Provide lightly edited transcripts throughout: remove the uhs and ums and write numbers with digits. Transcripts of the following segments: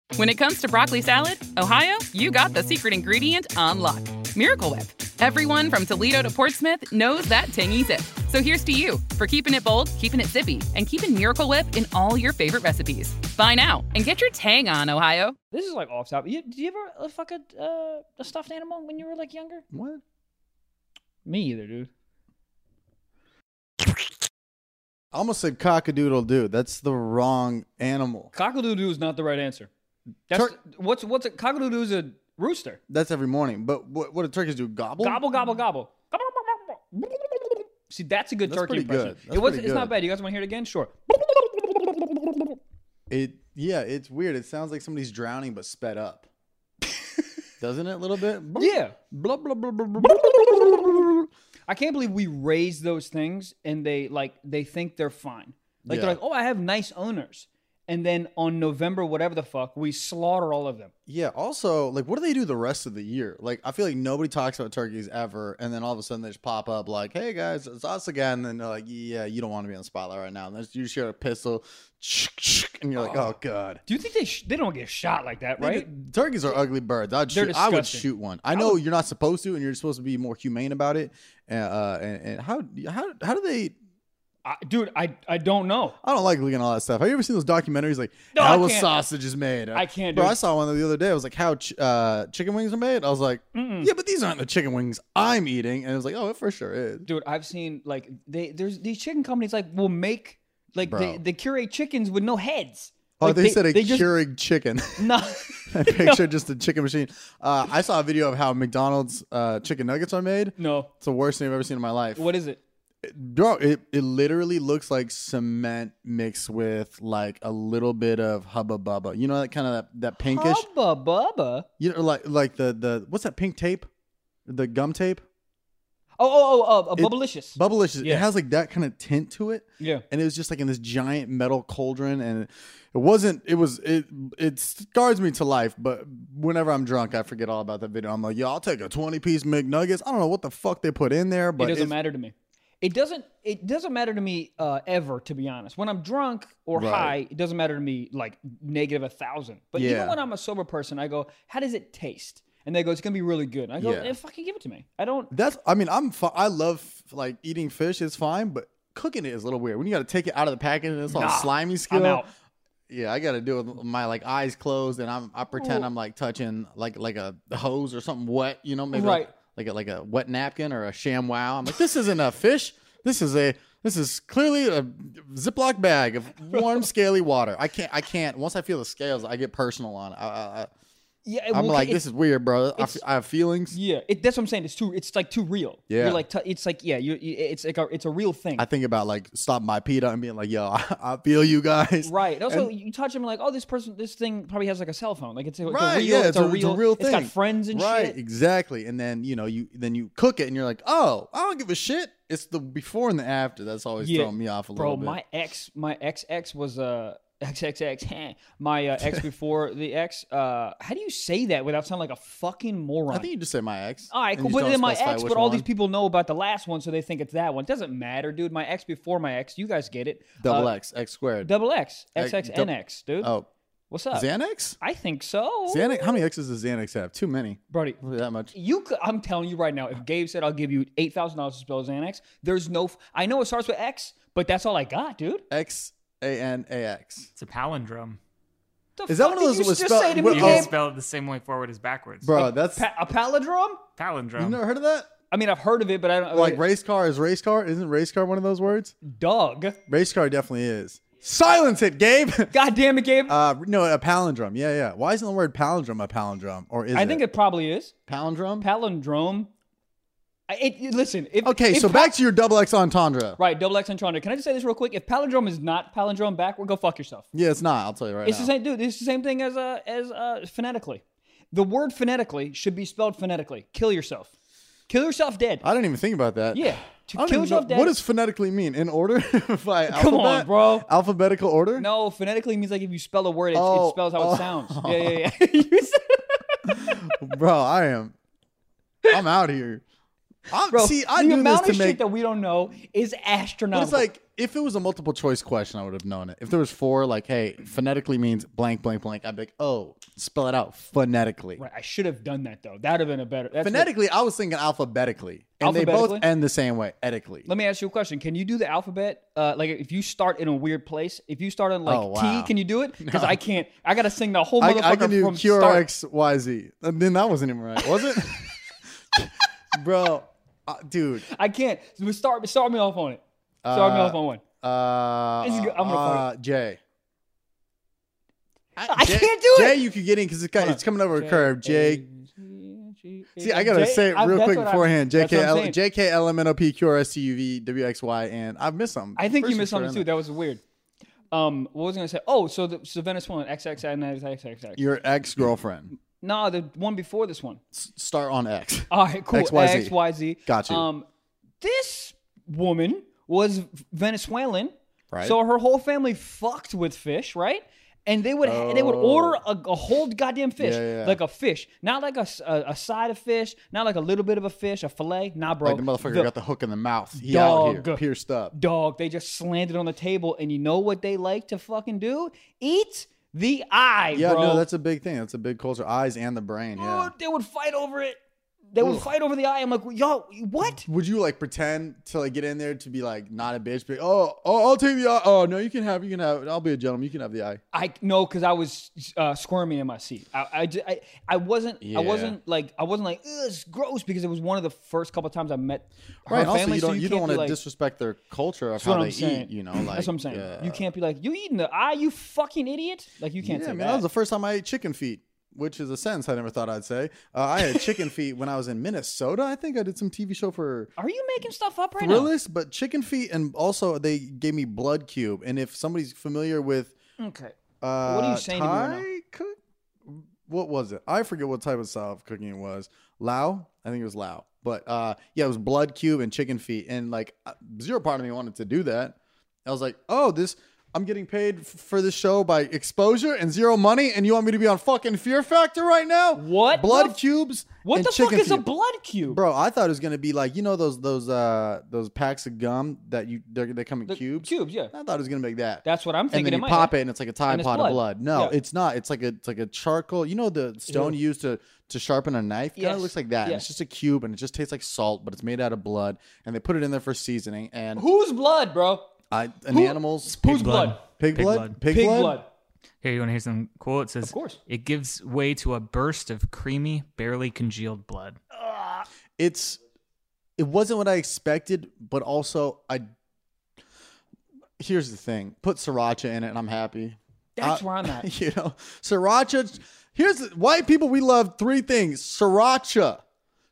When it comes to broccoli salad, Ohio, you got the secret ingredient on lock. Miracle Whip. Everyone from Toledo to Portsmouth knows that tangy zip. So here's to you for keeping it bold, keeping it zippy, and keeping Miracle Whip in all your favorite recipes. Buy now and get your tang on, Ohio. This is like off topic. Did you ever fuck a stuffed animal when you were like younger? What? Me either, dude. I almost said cock-a-doodle-doo. That's the wrong animal. Cock-a-doodle-doo is not the right answer. That's what's a cock-a-doodle-doo is a rooster. That's every morning. But what do turkeys do? Gobble? Gobble, gobble, gobble. See, that's a good That's turkey pretty impression. good. It's not bad. You guys want to hear it again? Sure. It's weird. It sounds like somebody's drowning but sped up. Doesn't it a little bit? Yeah. Blah, blah, blah, blah, blah, blah. I can't believe we raise those things and they think they're fine. Like, they're like, oh, I have nice owners. And then on November, whatever the fuck, we slaughter all of them. Yeah. Also, like, what do they do the rest of the year? Like, I feel like nobody talks about turkeys ever, and then all of a sudden they just pop up like, "Hey guys, it's us again." And then they're like, "Yeah, you don't want to be on the spotlight right now." And then you just hear a pistol, and you're like, "Oh god." Do you think they don't get shot like that, right? Turkeys are ugly birds. I would disgusting. shoot one. I know you're not supposed to, and you're supposed to be more humane about it. And how do they? Dude, I don't know. I don't like looking at all that stuff. Have you ever seen those documentaries like No, how I a can't. sausage is made? I can't, Bro, dude. I saw one the other day. It was like how chicken wings are made. I was like, yeah, but these aren't the chicken wings I'm eating. And it was like, oh, it for sure is. Dude, I've seen like there's these chicken companies like will make like Bro. they curate chickens with no heads. Oh, Like, they said a just- Keurig chicken. No. I pictured just a chicken machine. I saw a video of how McDonald's chicken nuggets are made. No. It's the worst thing I've ever seen in my life. What is it? Bro, it literally looks like cement mixed with like a little bit of Hubba Bubba. You know that kind of that pinkish. Hubba Bubba. You know, like the what's that pink tape? The gum tape. Bubblicious. Bubblicious. Yeah. It has like that kind of tint to it. Yeah. And it was just like in this giant metal cauldron, and it scars me to life. But whenever I'm drunk, I forget all about that video. I'm like, yo, I'll take a 20-piece McNuggets. I don't know what the fuck they put in there, but It doesn't matter to me. It doesn't matter to me ever, to be honest. When I'm drunk or Right. high, it doesn't matter to me like negative 1,000. But Yeah. even when I'm a sober person, I go, how does it taste? And they go, it's gonna be really good. And I go, Yeah. fucking give it to me. I don't. I love like eating fish. It's fine, but cooking it is a little weird. When you got to take it out of the package and it's all slimy skill. I'm out. Yeah, I got to do it with my like eyes closed, and I pretend I'm like touching like a hose or something wet. You know, maybe Right. like a wet napkin or a ShamWow. I'm like, this isn't a fish. This is clearly a Ziploc bag of warm, scaly water. I can't. Once I feel the scales, I get personal on it. Yeah, I'm well, like, it- this is weird, bro. I have feelings. Yeah, that's what I'm saying. It's like too real. Yeah. You're like, it's like, yeah, it's like it's a real thing. I think about like stopping by PETA and being like, yo, I feel you guys. Right. And also, And- you touch them like, oh, this thing probably has like a cell phone. Like it's a real, It's a real thing. It's got friends and right, shit. exactly. And then you cook it and you're like, oh, I don't give a shit. It's the before and the after that's always throwing me off a little bit. Bro, my ex was XXX. My ex before the ex. How do you say that without sounding like a fucking moron? I think you just say my ex. All right, and cool. you Put don't it in my specify ex, which but all one. these people know about the last one, so they think it's that one. It doesn't matter, dude. My ex before my ex. You guys get it. Double X squared. Double X. X- XXNX, dude. Oh, What's up? Xanax? I think so. Xanax? How many X's does Xanax have? Too many. Brody, Really that much. I'm telling you right now, if Gabe said I'll give you $8,000 to spell Xanax, there's no. I know it starts with X, but that's all I got, dude. XANAX. It's a palindrome. The Is that fuck one of did those you that was just spelled- say to what- me, You can Gabe? spell it the same way forward as backwards. Bro, that's A palindrome? Palindrome. you've never heard of that? I mean, I've heard of it, but I don't. Like race car is race car? Isn't race car one of those words? Dog. Race car definitely is. Silence it, Gabe. God damn it, Gabe. No, a palindrome. Yeah. Why isn't the word palindrome a palindrome? Or is I think it probably is. palindrome? Palindrome. Listen. Okay, if so back to your double X entendre. Right, double X entendre. Can I just say this real quick? If palindrome is not palindrome backward, go fuck yourself. Yeah, it's not. I'll tell you right It's now. the same, dude. It's the same thing as phonetically. The word phonetically should be spelled phonetically. Kill yourself. Kill yourself dead. I didn't even think about that. Yeah. I To don't kill even know- yourself dead. What does phonetically mean? In order? By Come on, alphabet? bro. Alphabetical order? No, phonetically means like if you spell a word, it Oh, spells how oh. it sounds. Yeah. Bro, I'm out here. Bro, I the do this amount to of make. shit that we don't know is But astronomical. it's like, if it was a multiple choice question, I would have known it. If there was 4, like, hey, phonetically means blank, blank, blank, I'd be like, oh, spell it out phonetically. right, I should have done that though. That'd have been a better. That's Phonetically, I was thinking alphabetically. And they both Alphabetically? end the same way, etically. Let me ask you a question. Can you do the alphabet? Like if you start in a weird place, if you start on like Oh, wow. T, can you do it? Because I can't. I got to sing the whole I motherfucker can do from start. QRXYZ. And then that wasn't even right, was it? Bro, dude. I can't. So start me off on it. Start me off on one. This is good. I'm gonna J. I can't do J, it. you could get in because it's coming over a curve. J. See, I Got gotta say it real quick beforehand. That's what I'm saying. JKLMNOPQRSTUVWXY, and I've missed some. I think you First missed something for too. That was weird. What was I gonna say? Oh, so Venezuelan XXX. Your ex-girlfriend. No, the one before this one. Start on X. All right, cool. XYZ. XYZ. Got you. This woman was Venezuelan, Right. So her whole family fucked with fish, right? And they would order a whole goddamn fish, Yeah. like a fish, not like a side of fish, not like a little bit of a fish, a fillet. Nah, bro. Like the motherfucker got the hook in the mouth. He out here, Dog. pierced up. Dog, they just slammed it on the table, and you know what they like to fucking do? Eat the eye, Yeah, bro. no, that's a big thing. That's a big culture. Eyes and the brain. Yeah. Dude, they would fight over it. They would fight over the eye. I'm like, yo, what? Would you like pretend to like get in there to be like not a bitch? Be like, oh, I'll take the eye. Oh no, you can have it. I'll be a gentleman. You can have the eye. No, because I was squirming in my seat. I wasn't like ugh, it's gross, because it was one of the first couple of times I met her Right. Also, family. you don't want to like, disrespect their culture of that's how what they I'm saying. eat. You know, like that's what I'm saying. yeah. You can't be like, you eating the eye, you fucking idiot. Like you can't Yeah, say man, that was the first time I ate chicken feet, which is a sentence I never thought I'd say. I had chicken feet when I was in Minnesota. I think I did some TV show for Are you making stuff up right now? Thrillist, but chicken feet, and also they gave me blood cube. And if somebody's familiar with Okay. What are you saying to me right now? Thai what was it? I forget what type of style of cooking it was. Lao? I think it was Lao. But yeah, it was blood cube and chicken feet. And like zero part of me wanted to do that. I was like, oh, I'm getting paid for this show by exposure and zero money, and you want me to be on fucking Fear Factor right now? What Blood the cubes? What and the fuck chicken is a feet. blood cube? Bro, I thought it was gonna be like, you know those packs of gum that they come in The cubes. Cubes, yeah. I thought it was gonna make that. That's what I'm And thinking then in you my pop head. it, and it's like a Tide And it's Pod blood. of blood. No, Yeah. it's not. It's like a charcoal. You know the stone you use to sharpen a knife. Kind Yes. of looks like that. And Yes. it's just a cube, and it just tastes like salt, but it's made out of blood, and they put it in there for seasoning. And Whose blood, bro? animals. Whose blood? Pig Pig blood. blood. Pig Pig blood. blood. Here, you want to hear some cool? It says, Of course. It gives way to a burst of creamy, barely congealed blood. It wasn't what I expected, but also here's the thing: put sriracha in it, and I'm happy. That's where I'm at. You know, sriracha. White people. We love three things: sriracha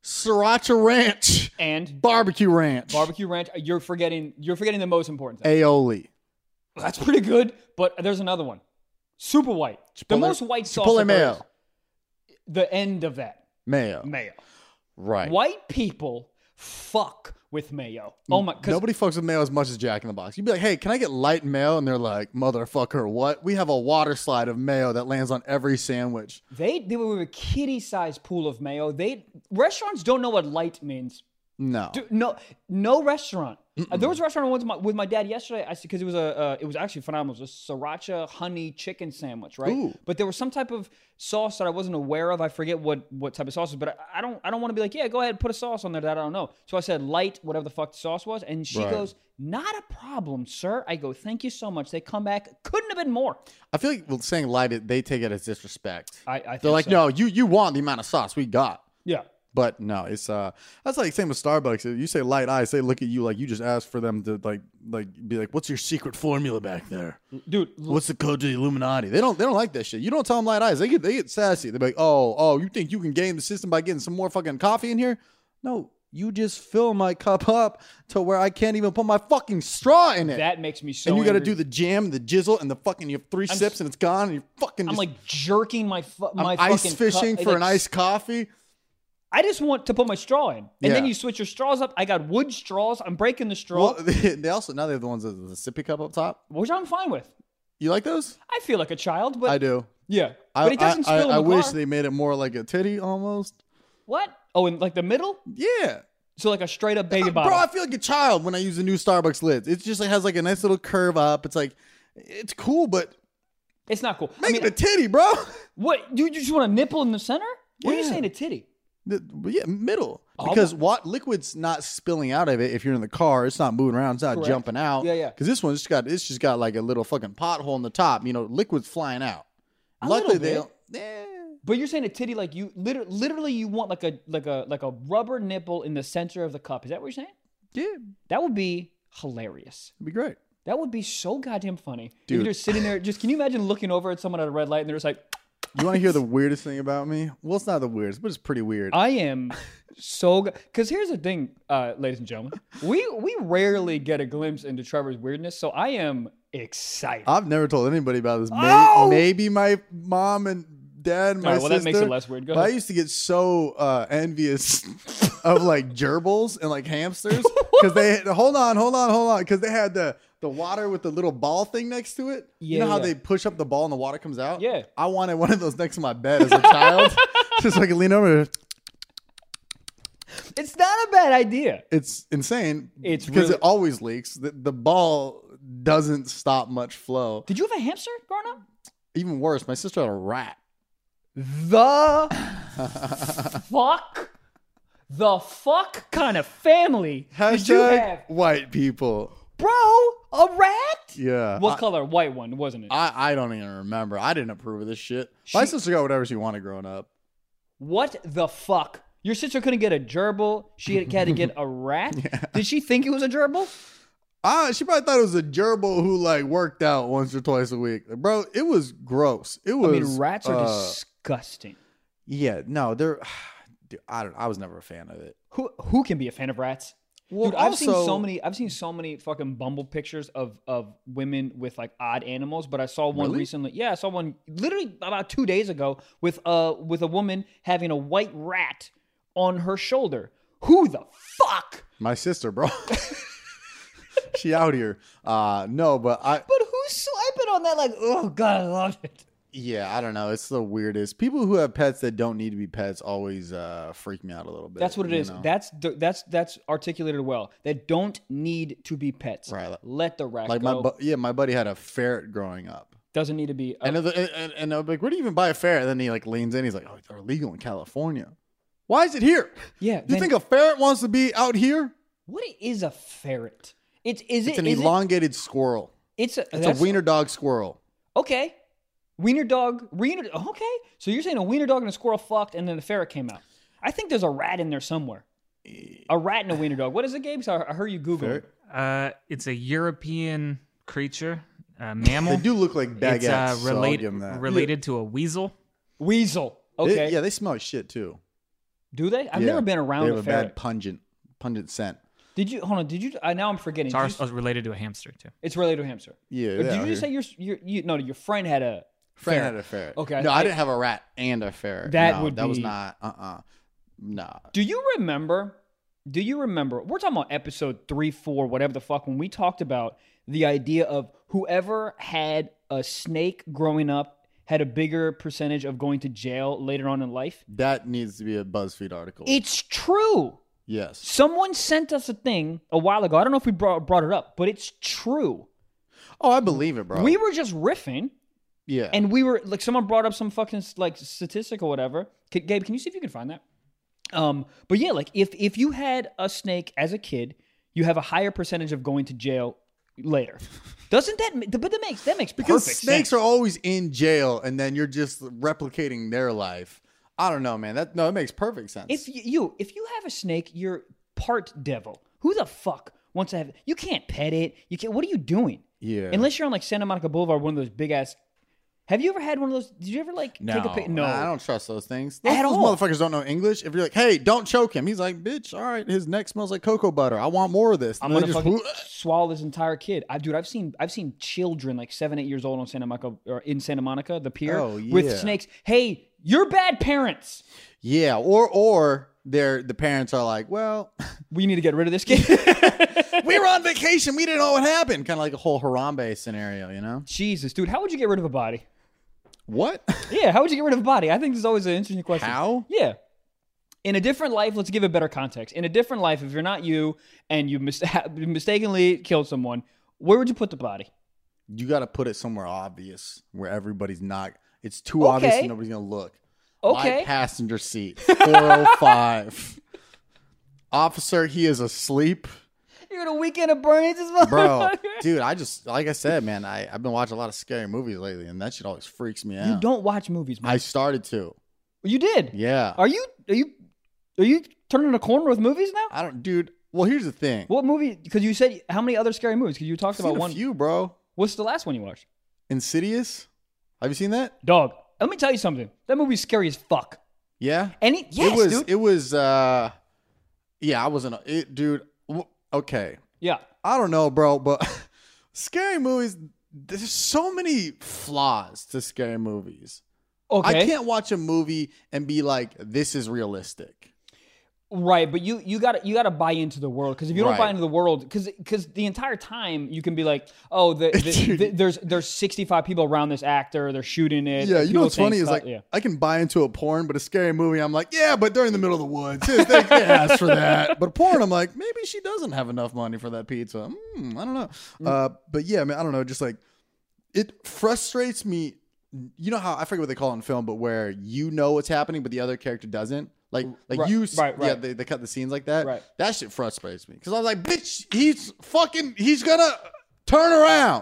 ranch, And barbecue ranch, barbecue ranch. You're forgetting the most important thing. aioli, That's pretty good, but there's another one. Super white. The Chipotle- most white sauce. Chipotle there mayo. is. The end of that. mayo. Mayo. Right. White people fuck with mayo. Oh my! 'Cause Nobody fucks with mayo as much as Jack in the Box. You'd be like, "Hey, can I get light mayo?" And they're like, "Motherfucker, what? We have a water slide of mayo that lands on every sandwich." they were a kitty-sized pool of mayo. Restaurants don't know what light means. No. Dude, no restaurant. There was a restaurant I went with my dad yesterday. I because it was actually phenomenal. It was a sriracha honey chicken sandwich, right? Ooh. But there was some type of sauce that I wasn't aware of. I forget what type of sauce it was, but I don't want to be like, yeah, go ahead and put a sauce on there that I don't know. So I said light, whatever the fuck the sauce was, and she Right. goes, "Not a problem, sir." I go, "Thank you so much." They come back, couldn't have been more. I feel like saying light, they take it as disrespect. I think They're like, so. "No, you want the amount of sauce we got." Yeah. But no, it's that's like same with Starbucks. If you say light ice, they look at you like you just asked for them to like be like, "What's your secret formula back there? Dude, What's the code to the Illuminati?" They don't like that shit. You don't tell them light ice. They get sassy. They're like, "Oh, you think you can game the system by getting some more fucking coffee in here?" No, you just fill my cup up to where I can't even put my fucking straw in it. that makes me so and you got to angry. do the jam, the jizzle, and the fucking. You have 3 sips and it's gone. And you're fucking. I'm Just, like jerking my I'm fucking ice fishing cup. for Like, an iced coffee. I just want to put my straw in, and Yeah. then you switch your straws up. I got wood straws. I'm breaking the straw, Well, they also now they have the ones with the sippy cup up top. which I'm fine with. You like those? I feel like a child, but I do. yeah, but it doesn't spill in I the wish car. they made it more like a titty almost. What? Oh, in like the middle? Yeah. So like a straight up baby bottle. Bro, I feel like a child when I use the new Starbucks lids. It just like has like a nice little curve up. It's like, it's cool, but It's not cool. make it a titty, bro. What? You just want a nipple in the center? What are you Yeah. saying, a titty? Yeah, middle. Because liquid's not spilling out of it if you're in the car. It's not moving around. It's not Correct. jumping out. Yeah. Because this one's just got like a little fucking pothole in the top. You know, liquid's flying out. A Luckily, little they don't. But you're saying a titty like you literally you want like a rubber nipple in the center of the cup. Is that what you're saying? Yeah, That would be hilarious. it'd be great. That would be so goddamn funny. Dude. You're just sitting there. Just can you imagine looking over at someone at a red light and they're just like, You want to hear the weirdest thing about me? Well, it's not the weirdest, but it's pretty weird. I am so because here's the thing, ladies and gentlemen, we rarely get a glimpse into Trevor's weirdness, so I am excited. I've never told anybody about this. Oh! Maybe my mom and dad, my All right, well, sister. that makes it less weird. Go But I ahead. used to get so envious of like gerbils and like hamsters because they hold on because they had the water with the little ball thing next to it. You know how Yeah. they push up the ball and the water comes out? Yeah. I wanted one of those next to my bed as a child, just so I could lean over. It's not a bad idea. It's insane. It's because really- it always leaks. The ball doesn't stop much flow. Did you have a hamster growing up? Even worse, my sister had a rat. The fuck? The fuck kind of family did you Hashtag have? white people. Bro, a rat? Yeah. What color? White one, wasn't it? I don't even remember. I didn't approve of this shit. My sister got whatever she wanted growing up. What the fuck? Your sister couldn't get a gerbil. She had to get a rat? Did she think it was a gerbil? She probably thought it was a gerbil who like worked out once or twice a week. Bro, it was gross. It was. I mean, rats are disgusting. Yeah, no, they're. Dude, I was never a fan of it. Who can be a fan of rats? Well, Dude, I've seen also- so many fucking Bumble pictures of women with like odd animals, but I saw one Really? recently. Yeah, I saw one literally about 2 days ago with a woman having a white rat on her shoulder. Who the fuck? My sister, bro. She out here. No, but But who's swiping on that like, oh god, I love it. yeah, I don't know. It's the weirdest. People who have pets that don't need to be pets always freak me out a little bit. That's what it you is. know? That's articulated well. That don't need to be pets. Right. Let the rat like go. my buddy had a ferret growing up. Doesn't need to be. And I'm like, where do you even buy a ferret? And then he like leans in. He's like, oh, they're illegal in California. Why is it here? Yeah. You then think a ferret wants to be out here? what is a ferret? It's an elongated squirrel. It's It's a wiener dog squirrel. Okay. Wiener dog. Okay. So you're saying a wiener dog and a squirrel fucked, and then the ferret came out. I think there's a rat in there somewhere. A rat and a wiener dog. What is it, Gabe? So I heard you Google it. Ferret? It's a European creature, mammal. They do look like baguettes. It's so I'll give them that. related to a weasel. Weasel. Okay. Yeah, they smell like shit too. Do they? I've Yeah. never been around They a have a ferret. bad pungent scent. Did you? Hold on. Did you? Now I'm forgetting. It's also related to a hamster too. It's related to a hamster. Yeah. Or they did out you just here. say your friend had a friend ferret? had a ferret? Okay, No, I- I didn't have a rat and a ferret. That No, would that was be- not. Nah. Do you remember? We're talking about episode 3, 4, whatever the fuck, when we talked about the idea of whoever had a snake growing up had a bigger percentage of going to jail later on in life. That needs to be a BuzzFeed article. It's true. Yes. Someone sent us a thing a while ago. I don't know if we brought it up, but it's true. Oh, I believe it, bro. We were just riffing, yeah. and we were like, someone brought up some fucking like statistic or whatever. Gabe, can you see if you can find that? But yeah, like if you had a snake as a kid, you have a higher percentage of going to jail later. Doesn't that? But that makes because perfect snakes sense. are always in jail, and then you're just replicating their life. I don't know, man. It makes perfect sense. If you have a snake, you're part devil. Who the fuck wants to have? You can't pet it. You can't. What are you doing? Yeah. Unless you're on like Santa Monica Boulevard, one of those big ass. Have you ever had one of those? Did you ever like take a pic? No. I don't trust those things. At Those all. motherfuckers don't know English. If you're like, hey, don't choke him, he's like, bitch, all right, his neck smells like cocoa butter. I want more of this. I'm And gonna they fucking swallow this entire kid. I've seen children like 7, 8 years old on Santa Monica or in Santa Monica, the pier, Oh, with yeah. snakes. Hey, you're bad parents. Yeah, or the parents are like, well, We need to get rid of this kid. we were on vacation, we didn't know what happened. Kind of like a whole Harambe scenario, you know? Jesus, dude, how would you get rid of a body? What? Yeah, how would you get rid of a body? I think this is always an interesting question. How? Yeah. In a different life, let's give it better context. In a different life, if you're not you and you mistakenly killed someone, where would you put the body? You got to put it somewhere obvious where everybody's not. It's too obvious and nobody's going to look. Okay. My passenger seat, 405. Officer, he is asleep. You're gonna Weekend at Bernie's, Bro, dude, like I said, man, I've been watching a lot of scary movies lately, and that shit always freaks me out. You don't watch movies, man. I started to. You did? Yeah. Are you turning a corner with movies now? I don't, dude. Well, here's the thing. What movie? Because you said how many other scary movies? Because you talked I've about seen one. a few, bro. What's the last one you watched? Insidious. Have you seen that? Dog. Let me tell you something. That movie's scary as fuck. Yeah. Yes, dude. It was. Yeah, I wasn't. Dude. Okay. Yeah. I don't know, bro, but scary movies. There's so many flaws to scary movies. Okay. I can't watch a movie and be like, "This is realistic." Right, but you gotta buy into the world, because if you don't Right. buy into the world, because the entire time you can be like, oh, there's 65 people around this actor, they're shooting it. Yeah, you know people what's saying funny is stuff- like I can buy into a porn, but a scary movie, I'm like, yeah, but they're in the middle of the woods. They can't ask for that. But porn, I'm like, maybe she doesn't have enough money for that pizza. I don't know. But yeah, man, I don't know. Just like it frustrates me. You know how I forget what they call it in film, but where you know what's happening, but the other character doesn't. Like Right, you, right. yeah, they cut the scenes like that. Right. That shit frustrates me because I was like, bitch, he's gonna turn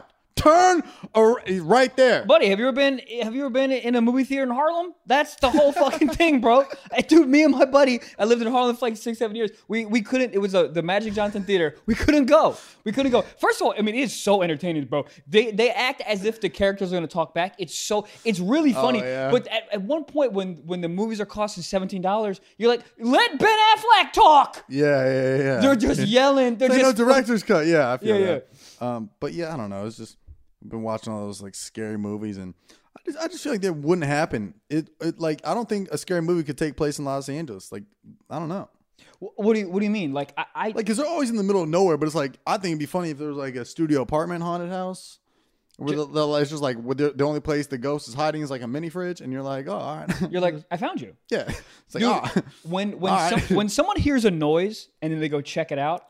right there. Buddy, have you ever been in a movie theater in Harlem? That's the whole fucking thing, bro. Dude, me and my buddy, I lived in Harlem for like 6-7 years. We couldn't. It was the Magic Johnson Theater. We couldn't go. First of all, I mean, it is so entertaining, bro. They act as if the characters are gonna talk back. It's really funny. yeah. But at one point, when the movies are costing $17, you're like, let Ben Affleck talk. Yeah. They're just yelling. They're They know just director's cut. Yeah, I feel Yeah, that. But yeah, I don't know. It's just I've been watching all those like scary movies, and I just feel like that wouldn't happen. It like I don't think a scary movie could take place in Los Angeles. Like I don't know. What do you mean? Like I Like, cause they're always in the middle of nowhere. But it's like I think it'd be funny if there was like a studio apartment haunted house. Where it's just like the only place the ghost is hiding is like a mini fridge, and you're like, oh, all right. you're like, I found you. Yeah. It's like, Dude, oh. when All right. when someone hears a noise and then they go check it out,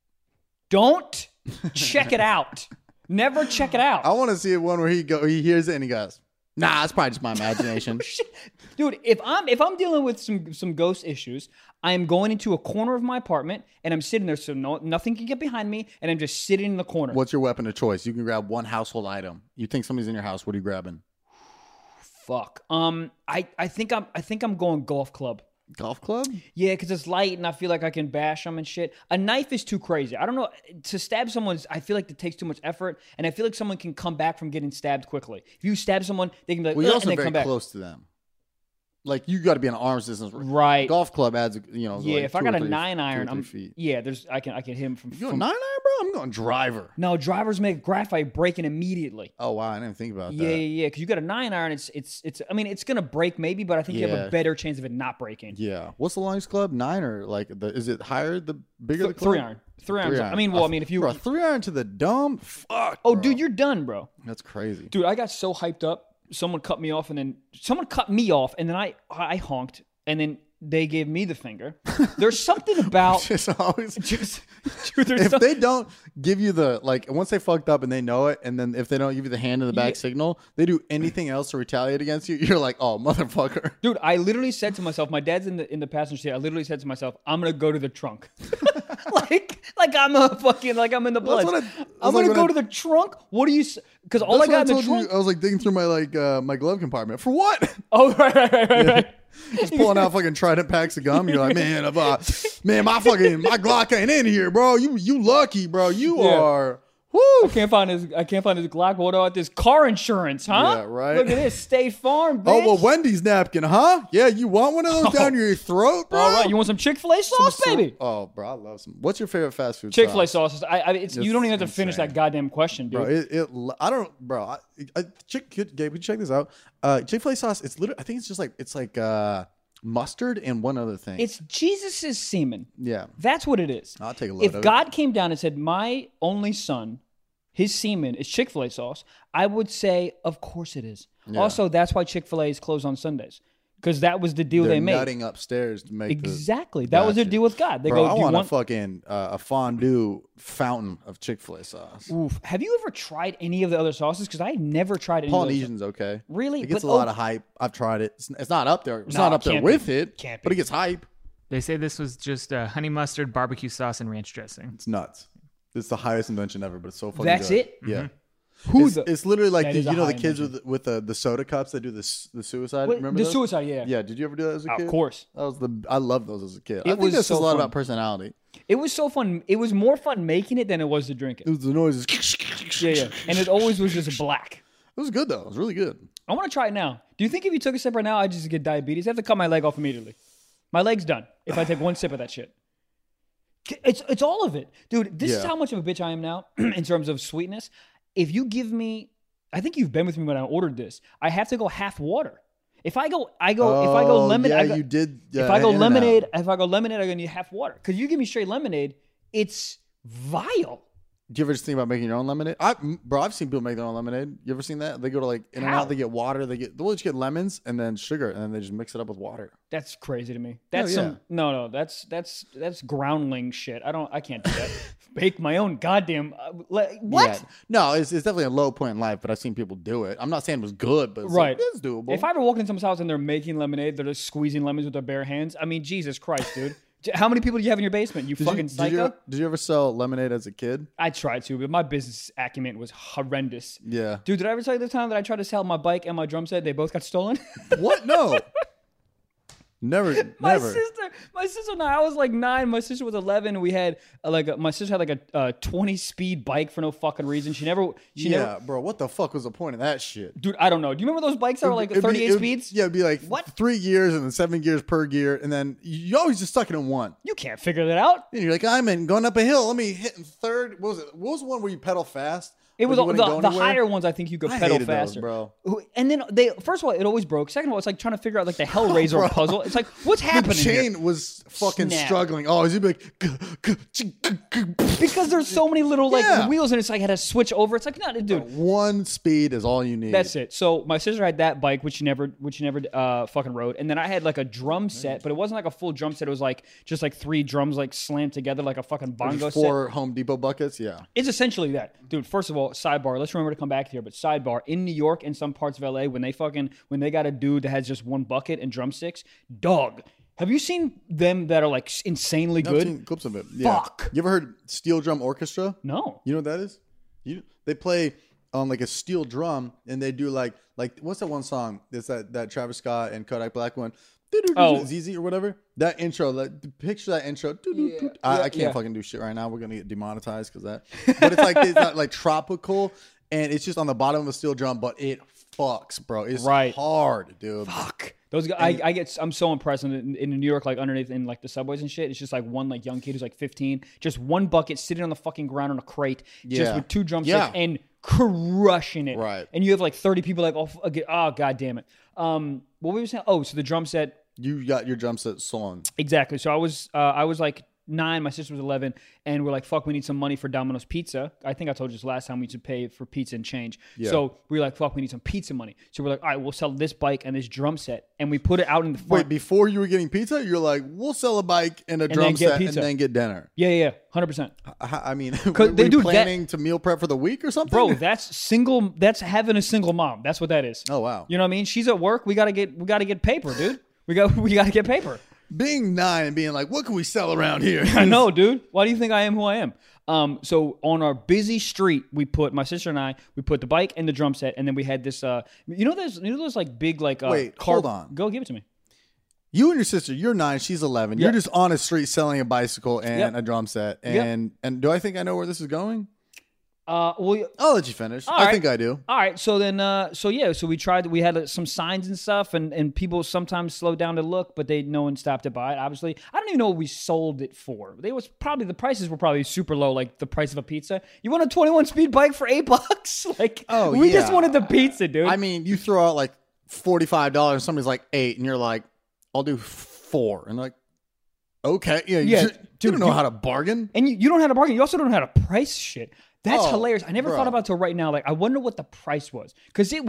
don't check it out. Never check it out. I want to see one where he hears it and he goes, nah, it's probably just my imagination. Dude, if I'm dealing with some ghost issues, I am going into a corner of my apartment and I'm sitting there so nothing can get behind me, and I'm just sitting in the corner. What's your weapon of choice? You can grab one household item. You think somebody's in your house, what are you grabbing? Fuck. I think I'm going golf club. Golf club? Yeah, because it's light and I feel like I can bash them and shit. A knife is too crazy. I don't know. To stab someone, I feel like it takes too much effort, and I feel like someone can come back from getting stabbed quickly. If you stab someone, they can be like, Well, you're "Ugh," also and they very come back. close to them. Like, you got to be in arm's distance. Right. Golf club adds, Yeah, like if I 2 got or a 3 9 iron, 2 or 3 I'm feet. yeah. I can hit him from. You going 9 iron, bro? I'm going driver. No, drivers make graphite breaking immediately. Oh, wow. I didn't even think about Yeah, that. yeah. Because you got a 9 iron, it's. I mean, it's gonna break maybe, but I think you have Yeah. a better chance of it not breaking. Yeah. What's the longest club? 9 or like, is it higher the bigger the club? 3 iron. 3 irons. 3 I mean, well, I mean, if you. Bro, 3 iron to the dome? Fuck. Oh, bro. dude, you're done, bro. That's crazy. Dude, I got so hyped up. Someone cut me off, and then I honked, and then they gave me the finger. There's something about Just always. just dude, there's If some- they don't give you the, like, once they fucked up and they know it, and then if they don't give you the hand in the back Yeah. signal, they do anything else to retaliate against you, you're like, oh, motherfucker. dude, I literally said to myself, my dad's in the passenger seat. I literally said to myself, I'm gonna go to the trunk, like I'm a fucking I'm in the blood. That's what that's I'm like gonna when go I- to the trunk. What do you? Because all I That's what got in the told trunk. you. I was like digging through my my glove compartment. For what? Oh right. Just pulling out fucking Trident packs of gum. You're like, man, my Glock ain't in here, bro. You lucky, bro. You Yeah. are. Woo. I can't find his Glock. What about this car insurance, huh? Yeah, right. Look at this State Farm, bitch. Oh, well, Wendy's napkin, huh? Yeah, you want one of those down your throat, bro? All right, you want some Chick-fil-A sauce, baby? Oh, bro, I love some. What's your favorite fast food Chick-fil-A sauce? sauces. You don't even have to finish insane. that goddamn question, dude. Bro, I don't, bro. Gabe, could you check this out? Chick-fil-A sauce. It's literally. I think it's just like mustard and one other thing. It's Jesus's semen. yeah. That's what it is. I'll take a look. If God came down and said, "My only son, his semen is Chick-fil-A sauce," I would say, "Of course it is." Yeah. Also, that's why Chick-fil-A is closed on Sundays, because that was the deal They're they made. nutting upstairs to make Exactly. That was their Gotcha. deal with God. They Bro, go, I do you want want a fucking a fondue fountain of Chick-fil-A sauce. Oof. Have you ever tried any of the other sauces? Because I never tried any of those. Polynesian's okay. Really? It gets But a lot of hype. I've tried it. It's not up there. It's Nah, not up there can't with be. it. Can't But be. it gets hype. They say this was just honey mustard, barbecue sauce, and ranch dressing. It's nuts. It's the highest invention ever, but it's so fucking That's good. it? Yeah. Who It's, the it's literally like That the, is a you know the high kids with the soda cups that do the suicide. Wait, Remember the those? suicide? Yeah. Yeah. Did you ever do that as a kid? Of course. That was I loved those as a kid. I It think was that's so just a lot fun. about personality. It was so fun. It was more fun making it than it was to drink It it. was the noises. Yeah. And it always was just black. It was good though. It was really good. I want to try it now. Do you think if you took a sip right now, I'd just get diabetes? I have to cut my leg off immediately. My leg's done if I take one sip of that shit. It's all of it. Dude, this is Yeah. how much of a bitch I am now in terms of sweetness. If you give me, I think you've been with me when I ordered this. I have to go half water. If I go lemon, Yeah, I go, you did. if I go in and lemonade, out. I'm gonna need half water. Because you give me straight lemonade, it's vile. Do you ever just think about making your own lemonade? Bro, I've seen people make their own lemonade. You ever seen that? They go to like In and How? Out. They get water. They just get lemons and then sugar, and then they just mix it up with water. That's crazy to me. That's yeah. some no. That's groundling shit. I can't do that. Bake my own goddamn what? Yeah. No, it's definitely a low point in life, but I've seen people do it. I'm not saying it was good, but it's Right. like, it's doable. If I ever walk into someone's house and they're making lemonade, they're just squeezing lemons with their bare hands. I mean, Jesus Christ, dude. How many people do you have in your basement? You fucking psycho. Did you ever sell lemonade as a kid? I tried to, but my business acumen was horrendous. Yeah. Dude, did I ever tell you the time that I tried to sell my bike and my drum set? They both got stolen. What? No. Never. My Never. sister and I was like 9. My sister was 11. And we had my sister had like a 20 speed bike for no fucking reason. She never. Bro. What the fuck was the point of that shit? Dude, I don't know. Do you remember those bikes that were like 38 speeds? Yeah, it'd be like What? 3 gears and then 7 gears per gear, and then you always just stuck it in one. You can't figure that out. And you're like, I'm going up a hill. Let me hit in third. What was it? What was the one where you pedal fast? It was Where you wouldn't go the anywhere? higher ones. I think you could I pedal hated those, faster, bro. And then first of all, it always broke. Second of all, it's like trying to figure out like the Hellraiser Bro. puzzle. It's like what's The happening here? chain was fucking Snap. struggling. Oh, he'd be like, Because there's so many little like Yeah. wheels, and it's like I had to switch over. It's like no, dude. one speed is all you need. That's it. So my sister had that bike, which she never fucking rode, and then I had like a drum set, but it wasn't like a full drum set. It was like just like 3 drums like slammed together like a fucking bongo set. 4 Home Depot buckets. Yeah. It's essentially that, dude. First of all, sidebar. Let's remember to come back here. But sidebar, in New York and some parts of LA, when they got a dude that has just one bucket and drumsticks, dog. Have you seen them that are like insanely I've good? seen clips of it. Yeah. Fuck. You ever heard Steel Drum Orchestra? No. You know what that is? They play on like a steel drum, and they do like what's that one song? It's that Travis Scott and Kodak Black one. Oh. ZZ or whatever. That intro, picture that intro. I can't fucking do shit right now. We're gonna get demonetized because that. But it's not like tropical, and it's just on the bottom of a steel drum, but it fucks, bro. It's Right. hard, dude. Fuck. Those guys, I'm so impressed in New York, like underneath in like the subways and shit. It's just like one like young kid who's like 15, just one bucket sitting on the fucking ground on a crate, just Yeah. with 2 drumsticks Yeah. and crushing it. Right. And you have like 30 people like, oh god damn it. What were we saying? Oh, so the drum set. You got your drum set sewn. Exactly. So I was like 9, my sister was 11, and we're like, fuck, we need some money for Domino's Pizza. I think I told you this last time, we should pay for pizza and change. Yeah. So we were like, fuck, we need some pizza money. So we're like, all right, we'll sell this bike and this drum set, and we put it out in the front. Wait, before you were getting pizza, you're like, we'll sell a bike and a then drum get set pizza. and then get dinner. Yeah, 100%. I mean, Cause were they you do that- planning to meal prep for the week or something? Bro, that's having a single mom. That's what that is. Oh, wow. You know what I mean? She's at work. We gotta get paper, dude. We gotta get paper. Being 9 and being like, what can we sell around here? I know, dude. Why do you think I am who I am? So on our busy street, my sister and I, we put the bike and the drum set, and then we had this. You know those like big like. Wait, hold on. Go give it to me. You and your sister, you're 9, she's 11. Yeah. You're just on a street selling a bicycle and Yep. a drum set. Yep. And do I think I know where this is going? Well, I'll let you finish. All I right. think I do. all right. So then, so we had some signs and stuff, and people sometimes slowed down to look, but no one stopped to buy it. Obviously, I don't even know what we sold it for. The prices were probably super low, like the price of a pizza. You want a 21 speed bike for $8? Like, Oh, we just yeah. wanted the pizza, dude. I mean, you throw out like $45 and somebody's like 8 and you're like, I'll do 4. And like, okay. Yeah, Yeah, you dude, don't know how to bargain. And you don't know how to bargain. You also don't know how to price shit. That's Oh, hilarious. I never bro. thought about it till right now. Like, I wonder what the price was, because it was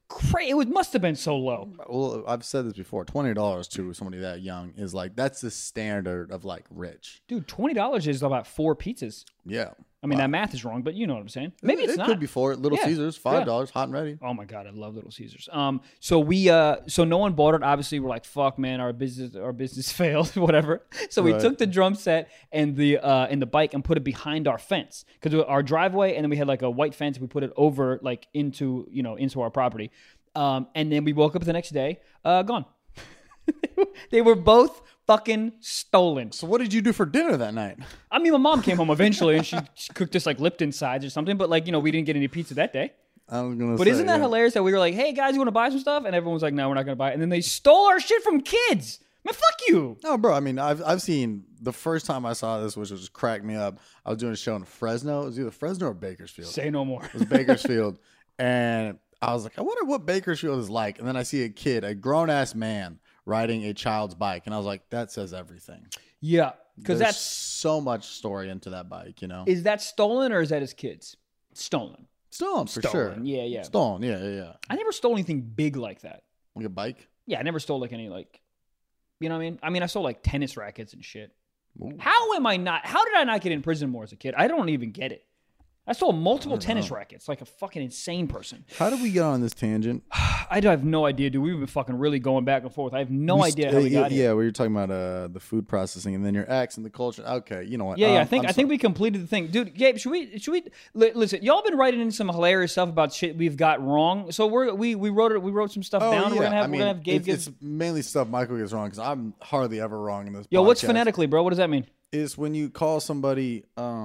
It must have been so low. Well, I've said this before. $20 to somebody that young is like that's the standard of like rich. Dude, $20 is about 4 pizzas. Yeah. I mean, that math is wrong, but you know what I'm saying. Maybe it's it not. could be for Little Yeah. Caesars, $5, hot and ready. Oh my god, I love Little Caesars. So no one bought it. Obviously, we're like, fuck, man, our business failed, whatever. So we Right. took the drum set and the bike and put it behind our fence because our driveway, and then we had like a white fence. We put it over like into our property, and then we woke up the next day, gone. They were both fucking stolen. So what did you do for dinner that night? I mean, my mom came home eventually and she cooked us like Lipton sides or something, but like, we didn't get any pizza that day. I was gonna But say, isn't that yeah. hilarious that we were like, hey guys, you want to buy some stuff? And everyone was like, no, we're not going to buy it. And then they stole our shit from kids. Man, fuck you. No, bro. I mean, I've seen the first time I saw this, which was just cracked me up. I was doing a show in Fresno. It was either Fresno or Bakersfield. Say no more. It was Bakersfield, and I was like, I wonder what Bakersfield is like. And then I see a kid, a grown ass man, riding a child's bike, and I was like, that says everything. Yeah, because There's that's so much story into that bike, is that stolen or is that his kids? Stolen. Stolen for sure. Stolen. Yeah. Stolen. Yeah. I never stole anything big like that. Like a bike. Yeah, I never stole like any like, you know what I mean? I mean, I stole like tennis rackets and shit. Ooh. How did I not get in prison more as a kid? I don't even get it. I stole multiple tennis rackets like a fucking insane person. How did we get on this tangent? I have no idea, dude. We've been fucking really going back and forth. I have no idea how we got here. Yeah, we were talking about the food processing and then your ex and the culture. Okay, you know what? Yeah, I think we completed the thing, dude. Gabe, should we listen? Y'all been writing in some hilarious stuff about shit we've got wrong. So we wrote some stuff down. We're gonna have Gabe give. It's mainly stuff Michael gets wrong because I'm hardly ever wrong in this. Yo, what's podcast. phonetically, bro? What does that mean? Is when you call somebody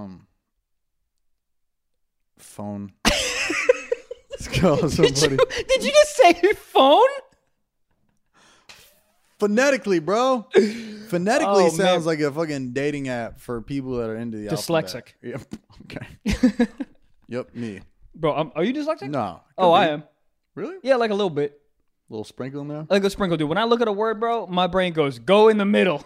phone. Let's call somebody Did you just say phone? phonetically, bro. Phonetically Oh, sounds man. like a fucking dating app for people that are into the Dyslexic. alphabet. Yep. Okay. Yep. Me. Bro, are you dyslexic? No. Oh, Could I be. am. Really? Yeah, like a little bit. Little sprinkle in there. Like a sprinkle, dude. When I look at a word, bro, my brain goes, go in the middle.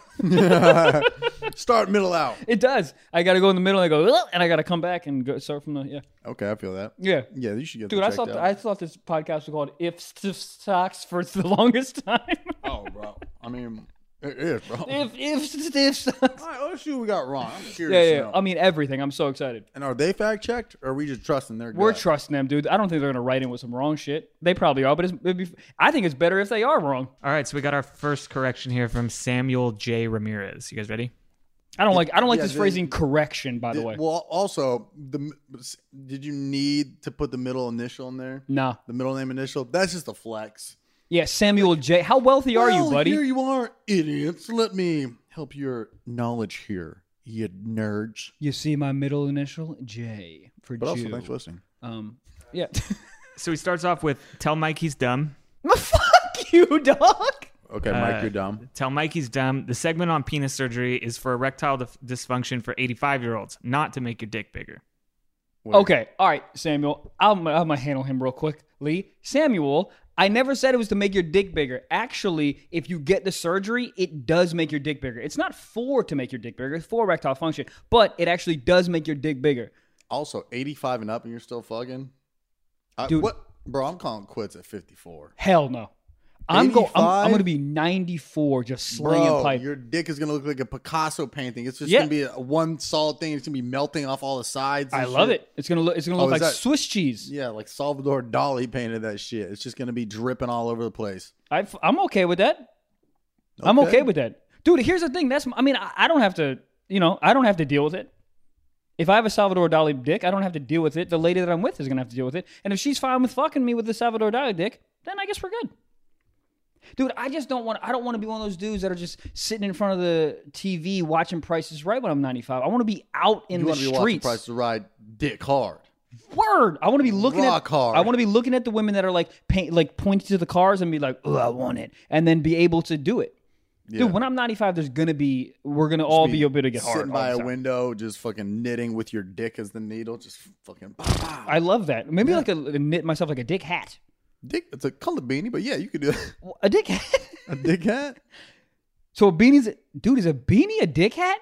Start middle out. It does. I got to go in the middle and I go, "Ugh," and I got to come back and go start from the, yeah. Okay, I feel that. Yeah. Yeah, you should get Dude, that I checked out. thought this podcast was called If Stocks for the longest time. Oh, bro. I mean, it is, bro. if stocks. All right, let's see what we got wrong. I'm curious. Yeah. to know. I mean, everything. I'm so excited. And are they fact checked, or are we just trusting their? We're gut? trusting them, dude. I don't think they're gonna write in with some wrong shit. They probably are, but I think it's better if they are wrong. All right, so we got our first correction here from Samuel J. Ramirez. You guys ready? I don't like Yeah, this phrasing correction, by the way. Well, also, did you need to put the middle initial in there? Nah. The middle name initial? That's just a flex. Yeah, Samuel J. How wealthy are you, Well, buddy? Here you are, idiots. Let me help your knowledge here, you nerds. You see my middle initial? J for But Jew. also, thanks for listening. Yeah. So he starts off with, tell Mike he's dumb. Fuck you, dog. Okay, Mike, you're dumb. Tell Mike he's dumb. The segment on penis surgery is for erectile dysfunction for 85-year-olds, not to make your dick bigger. Wait. Okay, all right, Samuel. I'm gonna handle him real quick. Lee, Samuel, I never said it was to make your dick bigger. Actually, if you get the surgery, it does make your dick bigger. It's not to make your dick bigger. It's for erectile function, but it actually does make your dick bigger. Also, 85 and up, and you're still fucking. Dude. What, bro? I'm calling quits at 54. Hell no. I'm 85? gonna be 94, just slinging Bro, pipe. your dick is gonna look like a Picasso painting. It's just Yeah. gonna be one solid thing. It's gonna be melting off all the sides. and I love shit. it. It's gonna look is like that- Swiss cheese. Yeah, like Salvador Dali painted that shit. It's just gonna be dripping all over the place. I'm okay with that. I'm okay with that, dude. Here's the thing. I don't have to. I don't have to deal with it. If I have a Salvador Dali dick, I don't have to deal with it. The lady that I'm with is gonna have to deal with it. And if she's fine with fucking me with the Salvador Dali dick, then I guess we're good. Dude, I don't want to be one of those dudes that are just sitting in front of the TV watching Price is Right when I'm 95. I want to be out in You the want to be watching streets. Price to Ride dick hard. Word. I want to be looking Rock hard. I want to be looking at the women that are like pointing to the cars and be like, "Oh, I want it," and then be able to do it. Yeah. Dude, when I'm 95, we're gonna all be able to get hard. Sitting all by the a time. window, just fucking knitting with your dick as the needle, just fucking. I love that. Maybe like knit myself like a dick hat. Dick. It's a color beanie, but yeah, you could do that. A dick hat. A dick hat. So a beanie's, dude, is a beanie a dick hat?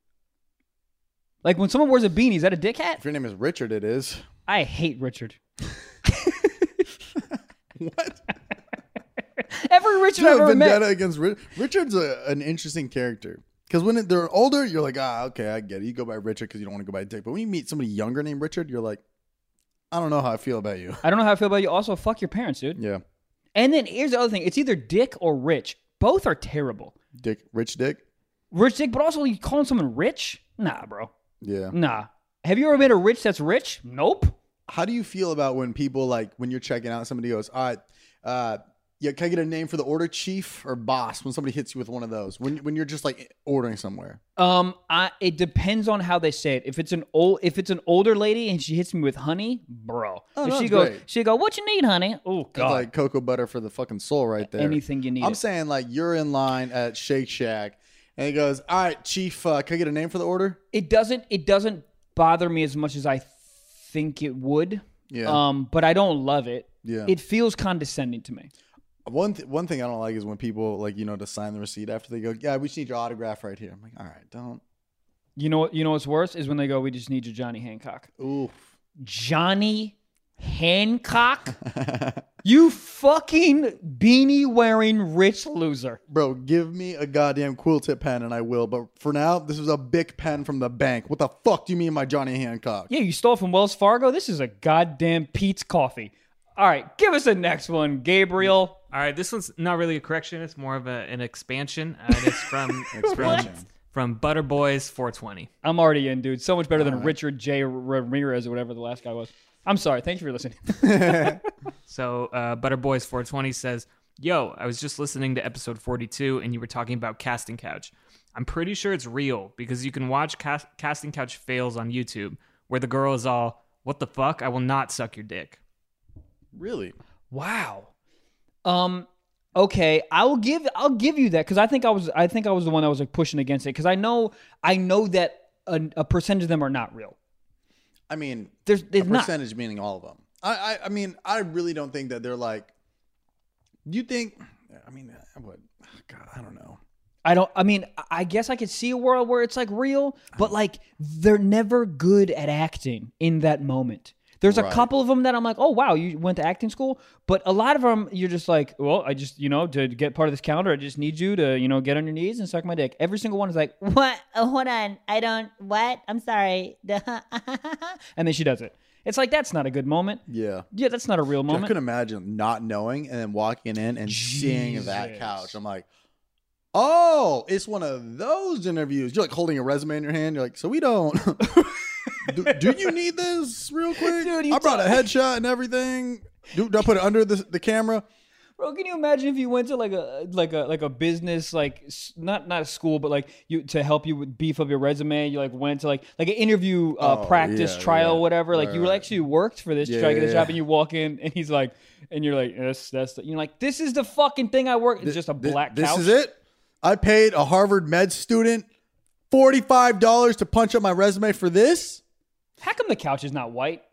Like when someone wears a beanie, is that a dick hat? If your name is Richard, it is. I hate Richard. What? Every Richard Do you I've have ever met. vendetta against Richard's an interesting character. Because when they're older, you're like, okay, I get it. You go by Richard because you don't want to go by Dick. But when you meet somebody younger named Richard, you're like, I don't know how I feel about you. I don't know how I feel about you. Also, fuck your parents, dude. Yeah. And then here's the other thing. It's either Dick or Rich. Both are terrible. Rich Dick? Rich Dick, but also you calling someone rich? Nah, bro. Yeah. Nah. Have you ever met a rich that's rich? Nope. How do you feel about when people, like, when you're checking out, somebody goes, all right, yeah, can I get a name for the order, chief or boss? When somebody hits you with one of those, when you're just like ordering somewhere. It depends on how they say it. If it's an older lady and she hits me with honey, bro. Oh, if no, she that's goes, great. she go, what you need, honey? Oh It's God, like cocoa butter for the fucking soul right there. anything you need. I'm saying, like, you're in line at Shake Shack and he goes, all right, chief, can I get a name for the order? It doesn't bother me as much as I think it would. Yeah. But I don't love it. Yeah. It feels condescending to me. One thing I don't like is when people, like, to sign the receipt after they go, yeah, we just need your autograph right here. I'm like, all right, don't. You know what's worse is when they go, we just need your Johnny Hancock. Oof. Johnny Hancock? You fucking beanie wearing rich loser. Bro, give me a goddamn quill tip pen and I will. But for now, this is a Bic pen from the bank. What the fuck do you mean by Johnny Hancock? Yeah, you stole from Wells Fargo? This is a goddamn Pete's Coffee. All right, give us the next one, Gabriel. All right, this one's not really a correction. It's more of an expansion. And it's from from Butter Boys 420. I'm already in, dude. So much better than Richard J. Ramirez or whatever the last guy was. I'm sorry. Thank you for listening. So Butter Boys 420 says, yo, I was just listening to episode 42 and you were talking about Casting Couch. I'm pretty sure it's real because you can watch Casting Couch fails on YouTube where the girl is all, what the fuck? I will not suck your dick. Really? Wow. Okay, I'll give you that because I think I was the one that was like pushing against it because I know that a percentage of them are not real. I mean, There's a not. percentage meaning all of them. I mean, I really don't think that they're like. You think? I mean, what? God, I don't know. I guess I could see a world where it's like real, but like they're never good at acting in that moment. There's a Right. couple of them that I'm like, oh wow, you went to acting school, but a lot of them you're just like, well, I just to get part of this calendar, I just need you to get on your knees and suck my dick. Every single one is like, what? Oh, hold on, I don't. What? I'm sorry. And then she does it. It's like that's not a good moment. Yeah. Yeah, that's not a real I moment. couldn't imagine not knowing and then walking in and seeing that Jesus. couch. I'm like, oh, it's one of those interviews. You're like holding a resume in your hand. You're like, so we don't. do you need this real quick? Dude, I brought a headshot and everything. Do I put it under the camera? Bro, can you imagine if you went to like a business not a school but like you to help you with beef up your resume? You like went to like an interview practice yeah, trial yeah. whatever. Like Right, you right. actually worked for this to try to get this job, and you walk in and he's like, and you're like, you're like, this is the fucking thing I work. It's just a black couch. This is it. I paid a Harvard med student $45 to punch up my resume for this. How come the couch is not white?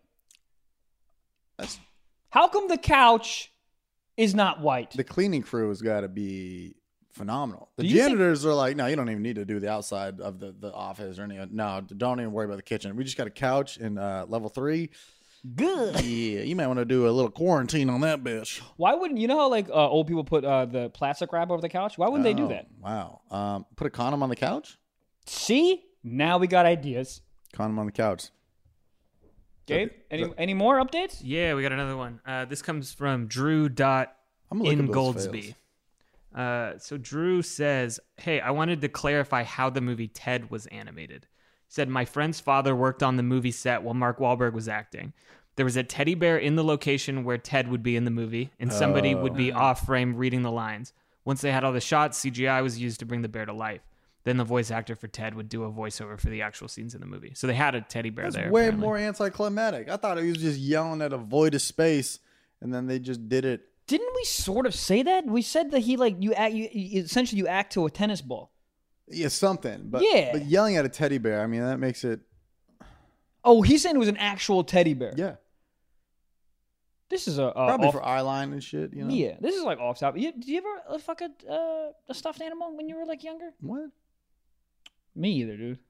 How come the couch is not white? The cleaning crew has got to be phenomenal. The Do you think- janitors are like, no, you don't even need to do the outside of the office or anything. No, don't even worry about the kitchen. We just got a couch in level 3. Good. Yeah, you might want to do a little quarantine on that bitch. Why wouldn't you know how like old people put the plastic wrap over the couch? Why wouldn't they do that? Wow. Put a condom on the couch? See, now we got ideas. Condom on the couch. Gabe, any more updates? Yeah, we got another one. This comes from Drew dot I'm gonna look in up those Goldsby. fails. So Drew says, hey, I wanted to clarify how the movie Ted was animated. He said, my friend's father worked on the movie set while Mark Wahlberg was acting. There was a teddy bear in the location where Ted would be in the movie, and somebody would be off frame reading the lines. Once they had all the shots, CGI was used to bring the bear to life. Then the voice actor for Ted would do a voiceover for the actual scenes in the movie. So they had a teddy bear That's there. way apparently. more anticlimactic. I thought he was just yelling at a void of space, and then they just did it. Didn't we sort of say that? We said that he like you essentially you act to a tennis ball. Yeah, something. But Yeah. But yelling at a teddy bear, I mean, that makes it. Oh, he's saying it was an actual teddy bear. Yeah. This is a Probably off, for eyeline and shit. You know. yeah. This is like off topic. Did you ever fuck a stuffed animal when you were like younger? What? Me either, dude.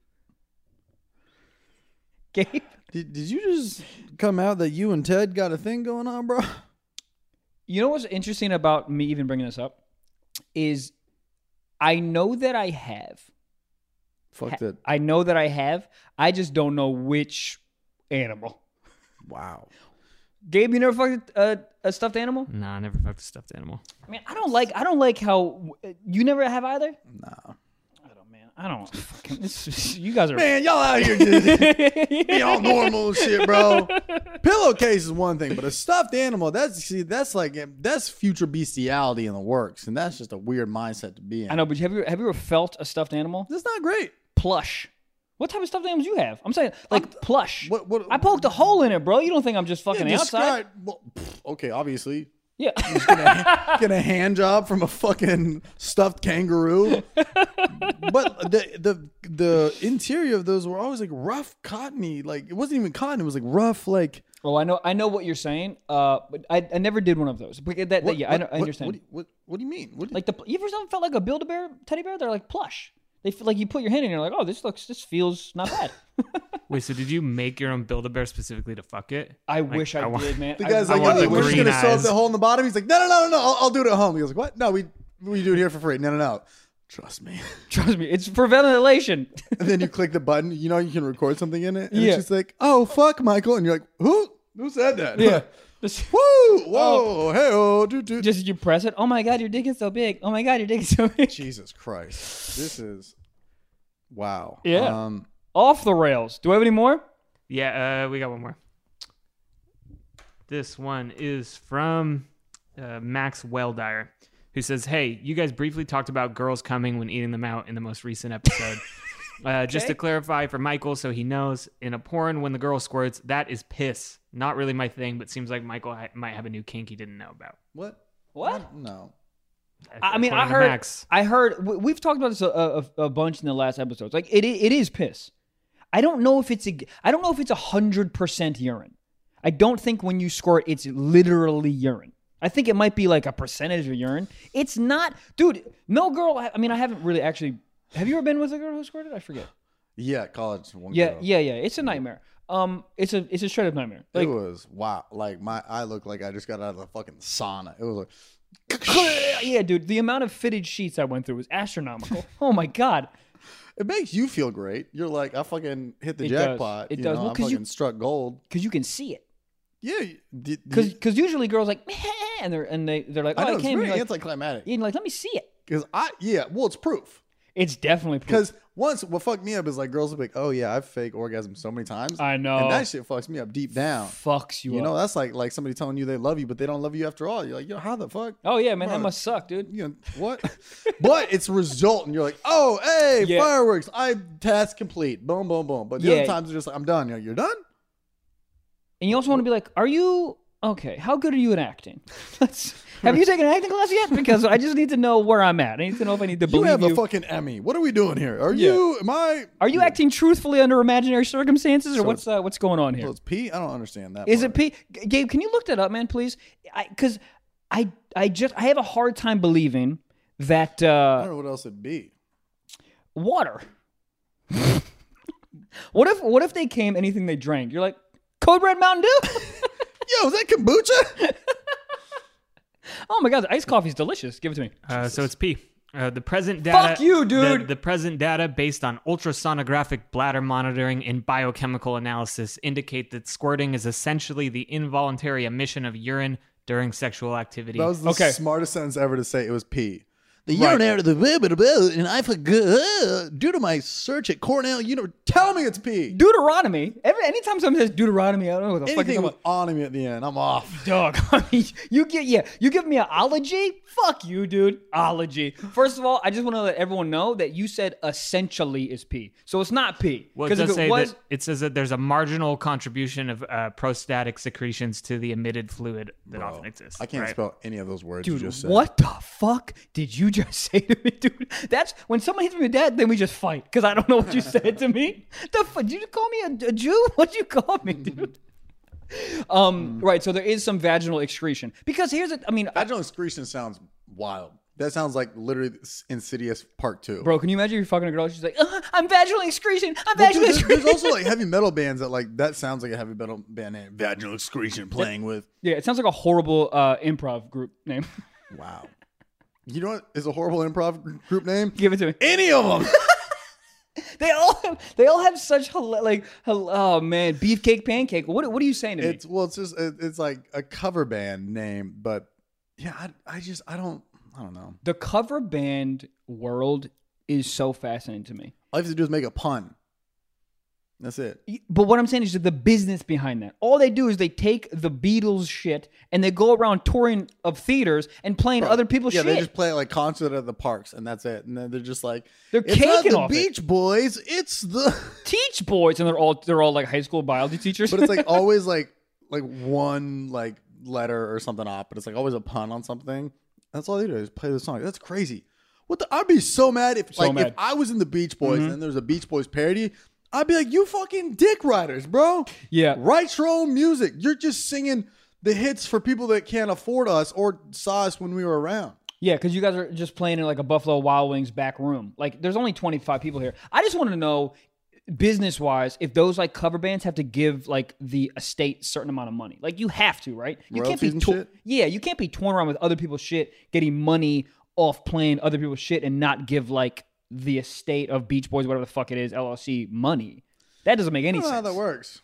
Gabe. Did you just come out that you and Ted got a thing going on, bro? You know what's interesting about me even bringing this up is I know that I have. Fucked it. I know that I have. I just don't know which animal. Wow. Gabe, you never fucked a stuffed animal? Nah, I never fucked a stuffed animal. I mean, I don't like how you never have either. Nah. I don't fucking. You guys are Man, y'all out here just being all normal and shit, bro. Pillowcase is one thing, but a stuffed animal, that's future bestiality in the works, and that's just a weird mindset to be in. I know, but have you ever felt a stuffed animal? That's not great. Plush. What type of stuffed animals you have? I'm saying plush. What I poked a hole in it, bro. You don't think I'm just fucking outside? Well, okay, obviously. Yeah. Get a hand job from a fucking stuffed kangaroo. But the interior of those were always like rough, cottony. Like it wasn't even cotton. It was like rough, like. Oh, I know what you're saying. But I never did one of those. But I understand. What do you mean? Like you ever felt like a Build-A-Bear teddy bear? They're like plush. They feel like you put your hand in, and you're like, oh, this feels not bad. Wait, so did you make your own Build-A-Bear specifically to fuck it? I wish I did, man. The guy's I like, want oh, the we're just green gonna sew up eyes. the hole in the bottom. He's like, no, I'll do it at home. He goes like, what? No, we do it here for free. No. Trust me. Trust me, it's for ventilation. And then you click the button. You know you can record something in it. And Yeah. it's just like, oh fuck, Michael, and you're like, who said that? Yeah. Woo! Whoa! Hey! Oh! Dude. Just you press it. Oh my god, your dick is so big. Oh my god, your dick is so big. Jesus Christ! This is wow. Yeah. Off the rails. Do I have any more? Yeah, we got one more. This one is from Max Welldyer, who says, hey, you guys briefly talked about girls coming when eating them out in the most recent episode. Just to clarify for Michael so he knows, in a porn when the girl squirts, that is piss. Not really my thing, but seems like Michael might have a new kink he didn't know about. What? No. I mean, According to Max. I heard. We've talked about this a bunch in the last episodes. Like it is piss. I don't know if it's 100% urine. I don't think when you squirt, it's literally urine. I think it might be like a percentage of urine. It's not, dude. No girl. I mean, I haven't really actually. Have you ever been with a girl who squirted? I forget. Yeah, college. Girl. Yeah. It's a nightmare. It's a straight up nightmare. Like, it was wow. Like I looked like I just got out of the fucking sauna. It was like. Yeah, dude. The amount of fitted sheets I went through was astronomical. Oh my god. It makes you feel great. You're like, I fucking hit the It does. jackpot. It you does. know, Well, I 'cause fucking struck gold. Because you can see it. Yeah. Because usually girls like and they're like, oh, I know, I it's came. very You're like, anticlimactic. you're like, let me see it. Because well, it's proof. It's definitely proof. Because once, what fucked me up is like girls will be like, oh yeah, I've fake orgasmed so many times. I know. And that shit fucks me up deep down. Fucks you You up. know, that's like somebody telling you they love you, but they don't love you after all. You're like, yo, how the fuck? Oh yeah, man, that Bro. must suck, dude. You know, what? But it's a result, and you're like, oh, hey, Yeah. fireworks. Task complete. Boom, boom, boom. But the Yeah. other times they're just like, I'm done. You're like, you're done? And you also want to be like, are you okay? How good are you at acting? Have you taken an acting class yet? Because I just need to know where I'm at. I need to know if I need to You believe have you. a fucking Emmy. What are we doing here? Are Yeah. you? Am I? Are you acting truthfully under imaginary circumstances, or So what's going on here? Well, it's P. I don't understand that. Is part. it P? Gabe, can you look that up, man, please? Because I have a hard time believing that I don't know what else it'd be. water. What if they came anything they drank? You're like, Code Red Mountain Dew? Yo, is that kombucha? Oh my god, the iced coffee's delicious. Give it to me. So it's P. The present data. Fuck you, dude. The present data, based on ultrasonographic bladder monitoring and biochemical analysis, indicate that squirting is essentially the involuntary emission of urine during sexual activity. That was the Okay. smartest sentence ever to say. It was P. The Right. urinary, the and I forgot due to my search at Cornell. Tell me it's P. Deuteronomy. Anytime someone says Deuteronomy, I don't know what the fuck Anything you're with on me at the end, I'm off. Dog, I mean, you give me an ology? Fuck you, dude. Ology. First of all, I just want to let everyone know that you said essentially is P. So it's not P. Well, it Because does if say it was, that it says that there's a marginal contribution of prostatic secretions to the emitted fluid that often exists. I can't right? spell any of those words you dude, just said. what the fuck did you just say to me, dude? That's when someone hits me with that, then we just fight because I don't know what you said to me. The fuck? Did you call me a Jew? What'd you call me, dude? Right. So there is some vaginal excretion because here's I mean, Vaginal excretion sounds wild. That sounds like literally Insidious Part 2. Bro, can you imagine you're fucking a girl? She's like, I'm vaginally excretion. I'm But vaginally dude, excretion. there's also like heavy metal bands that sounds like a heavy metal band name. Vaginal Excretion playing with. Yeah, it sounds like a horrible improv group name. Wow. You know what is a horrible improv group name? Give it to me. Any of them. They all have such oh man, beefcake pancake. What are you saying to me? It's like a cover band name, but yeah, I don't know. The cover band world is so fascinating to me. All you have to do is make a pun. That's it. But what I'm saying is the business behind that. All they do is they take the Beatles shit and they go around touring of theaters and playing other people's shit. Yeah, they just play like concert at the parks and that's it. And then they're just like, they're it's caking not off the it. Beach Boys, it's the Teach Boys, and they're all like high school biology teachers. But it's like always like one like letter or something off, but it's like always a pun on something. That's all they do is play the song. That's crazy. I'd be so mad if if I was in the Beach Boys and there's a Beach Boys parody. I'd be like, you fucking dick riders, bro. Yeah. Write your own music. You're just singing the hits for people that can't afford us or saw us when we were around. Yeah, because you guys are just playing in like a Buffalo Wild Wings back room. Like, there's only 25 people here. I just want to know, business-wise, if those like cover bands have to give like the estate a certain amount of money. Like, you have to, right? You Royalties and shit? Yeah, you can't be touring around with other people's shit, getting money off playing other people's shit and not give like the estate of Beach Boys, whatever the fuck it is, LLC, money. That doesn't make any sense. I don't know how that works.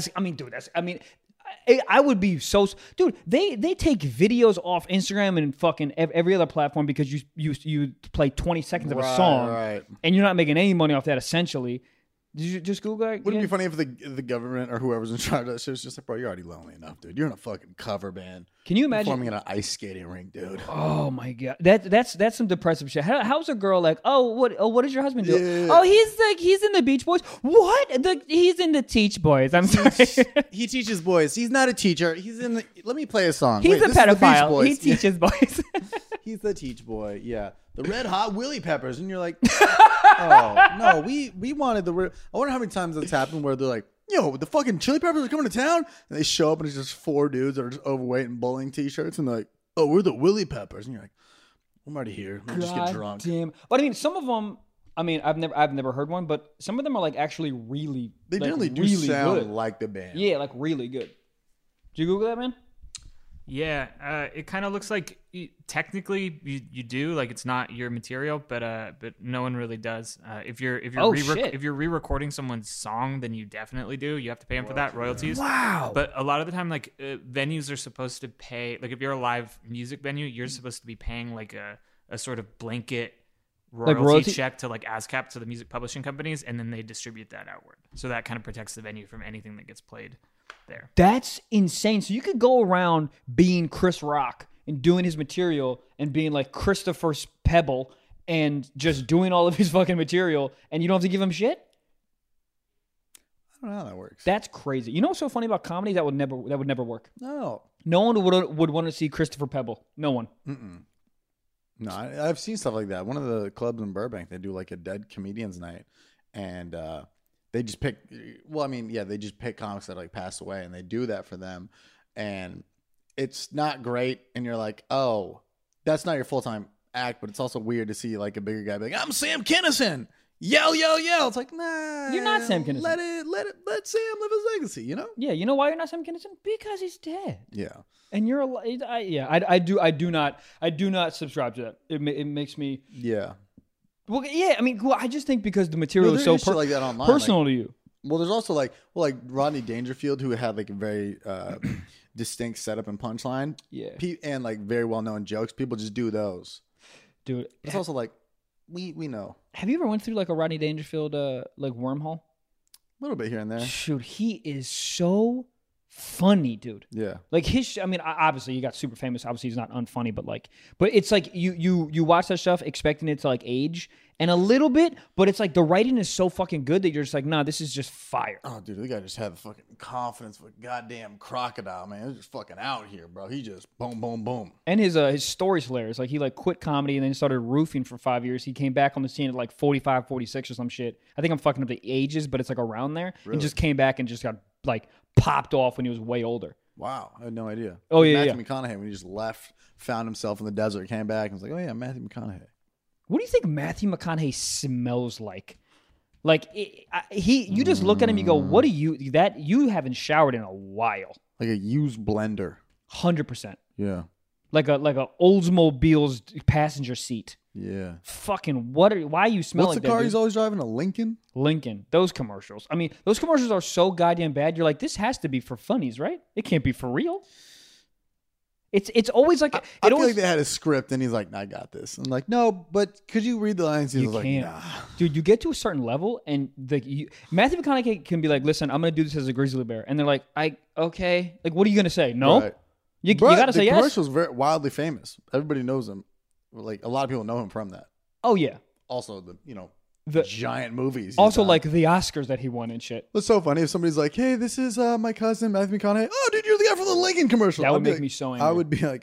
I would be so... Dude, they take videos off Instagram and fucking every other platform because you play 20 seconds of a song. Right. And you're not making any money off that, essentially. Did you just Google that? Wouldn't it be funny if the government or whoever's in charge of that shit was just like, bro, you're already lonely enough, dude. You're in a fucking cover band. Can you imagine? Performing in an ice skating rink, dude. Oh my god, that's some depressive shit. How's a girl like? What does your husband do? Yeah. Oh, he's in the Beach Boys. What? He's in the Teach Boys. I'm sorry. He teaches boys. He's not a teacher. He's in the... Let me play a song. He's a this is the Beach pedophile. Boys. He teaches boys. He's the Teach Boy. Yeah. The Red Hot Willy Peppers. And you're like, oh, no, we wanted the... I wonder how many times that's happened where they're like, yo, the fucking Chili Peppers are coming to town. And they show up and it's just 4 dudes that are just overweight and bowling t-shirts. And they're like, oh, we're the Willy Peppers. And you're like, I'm already here. Let me just get drunk. Damn. But I mean, some of them... I mean, I've never heard one, but some of them are like actually really... They like, generally do really sound good. like the band. Yeah, like really good. Did you Google that, man? Yeah, it kind of looks like technically you do, like it's not your material, but no one really does. If you're re-recording someone's song, then you definitely do. You have to pay them for that, royalties. Wow. But a lot of the time, like venues are supposed to pay. Like if you're a live music venue, you're supposed to be paying like a sort of blanket royalty check to like ASCAP, to the music publishing companies, and then they distribute that outward. So that kind of protects the venue from anything that gets played there. That's insane. So you could go around being Chris Rock and doing his material and being like Christopher Pebble and just doing all of his fucking material, and you don't have to give him shit? I don't know how that works. That's crazy. You know what's so funny about comedy? That would never work. No. No one would want to see Christopher Pebble. No one. Mm-mm. No, I've seen stuff like that. One of the clubs in Burbank, they do like a dead comedians night, and they just pick. Well, I mean, yeah, they just pick comics that like pass away, and they do that for them, and it's not great. And you're like, oh, that's not your full time act, but it's also weird to see like a bigger guy be like, I'm Sam Kinison. Yell, yell, yell. It's like, nah. You're not Sam Kinison. Let Sam live his legacy, you know? Yeah, you know why you're not Sam Kinison? Because he's dead. Yeah. And you're I do not subscribe to that. It makes me... Yeah. Well, yeah, I mean, I just think because the material is so like that online, personal to you. Well, there's also like Rodney Dangerfield, who had like a very distinct setup and punchline. Yeah. And like very well-known jokes. People just do those. Dude. It's also like, we know. Have you ever went through like a Rodney Dangerfield like wormhole? A little bit here and there. Shoot, he is so funny, dude. Yeah. Like I mean, obviously he got super famous. Obviously he's not unfunny, but it's like you watch that stuff expecting it to like age and a little bit, but it's like the writing is so fucking good that you're just like, nah, this is just fire. Oh, dude, the guy just had the fucking confidence of a goddamn crocodile, man. He's just fucking out here, bro. He just boom, boom, boom. And his story's hilarious. Like he like quit comedy and then started roofing for 5 years. He came back on the scene at like 45, 46 or some shit. I think I'm fucking up the ages, but it's like around there. Really? And just came back and just got like popped off when he was way older. Wow, I had no idea. Oh, yeah, Matthew McConaughey, when he just left, found himself in the desert, came back, and was like, "Oh yeah, Matthew McConaughey." What do you think Matthew McConaughey smells like? Like you just look at him, you go, "What are you? That you haven't showered in a while." Like a used blender. 100%. Yeah. Like a Oldsmobile's passenger seat. Yeah. Fucking why you smell What's like the that? car Dude? he's always driving? A Lincoln? Lincoln. Those commercials. I mean, those commercials are so goddamn bad. You're like, this has to be for funnies, right? It can't be for real. It's always like I feel like they had a script and he's like, "I got this." I'm like, "No, but could you read the lines?" He's You like, can't. "Nah." Dude, you get to a certain level and Matthew McConaughey can be like, "Listen, I'm going to do this as a grizzly bear." And they're like, okay. Like, what are you going to say? No? Right. You But got to say the yes. commercial's very wildly famous. Everybody knows him. Like a lot of people know him from that. Oh, yeah. Also, The giant movies. he's Also, done. like the Oscars that he won and shit. It's so funny if somebody's like, "Hey, this is my cousin Matthew McConaughey." "Oh, dude, you're the guy from the Lincoln commercial." That I'd would be make like- me so angry. I would be like,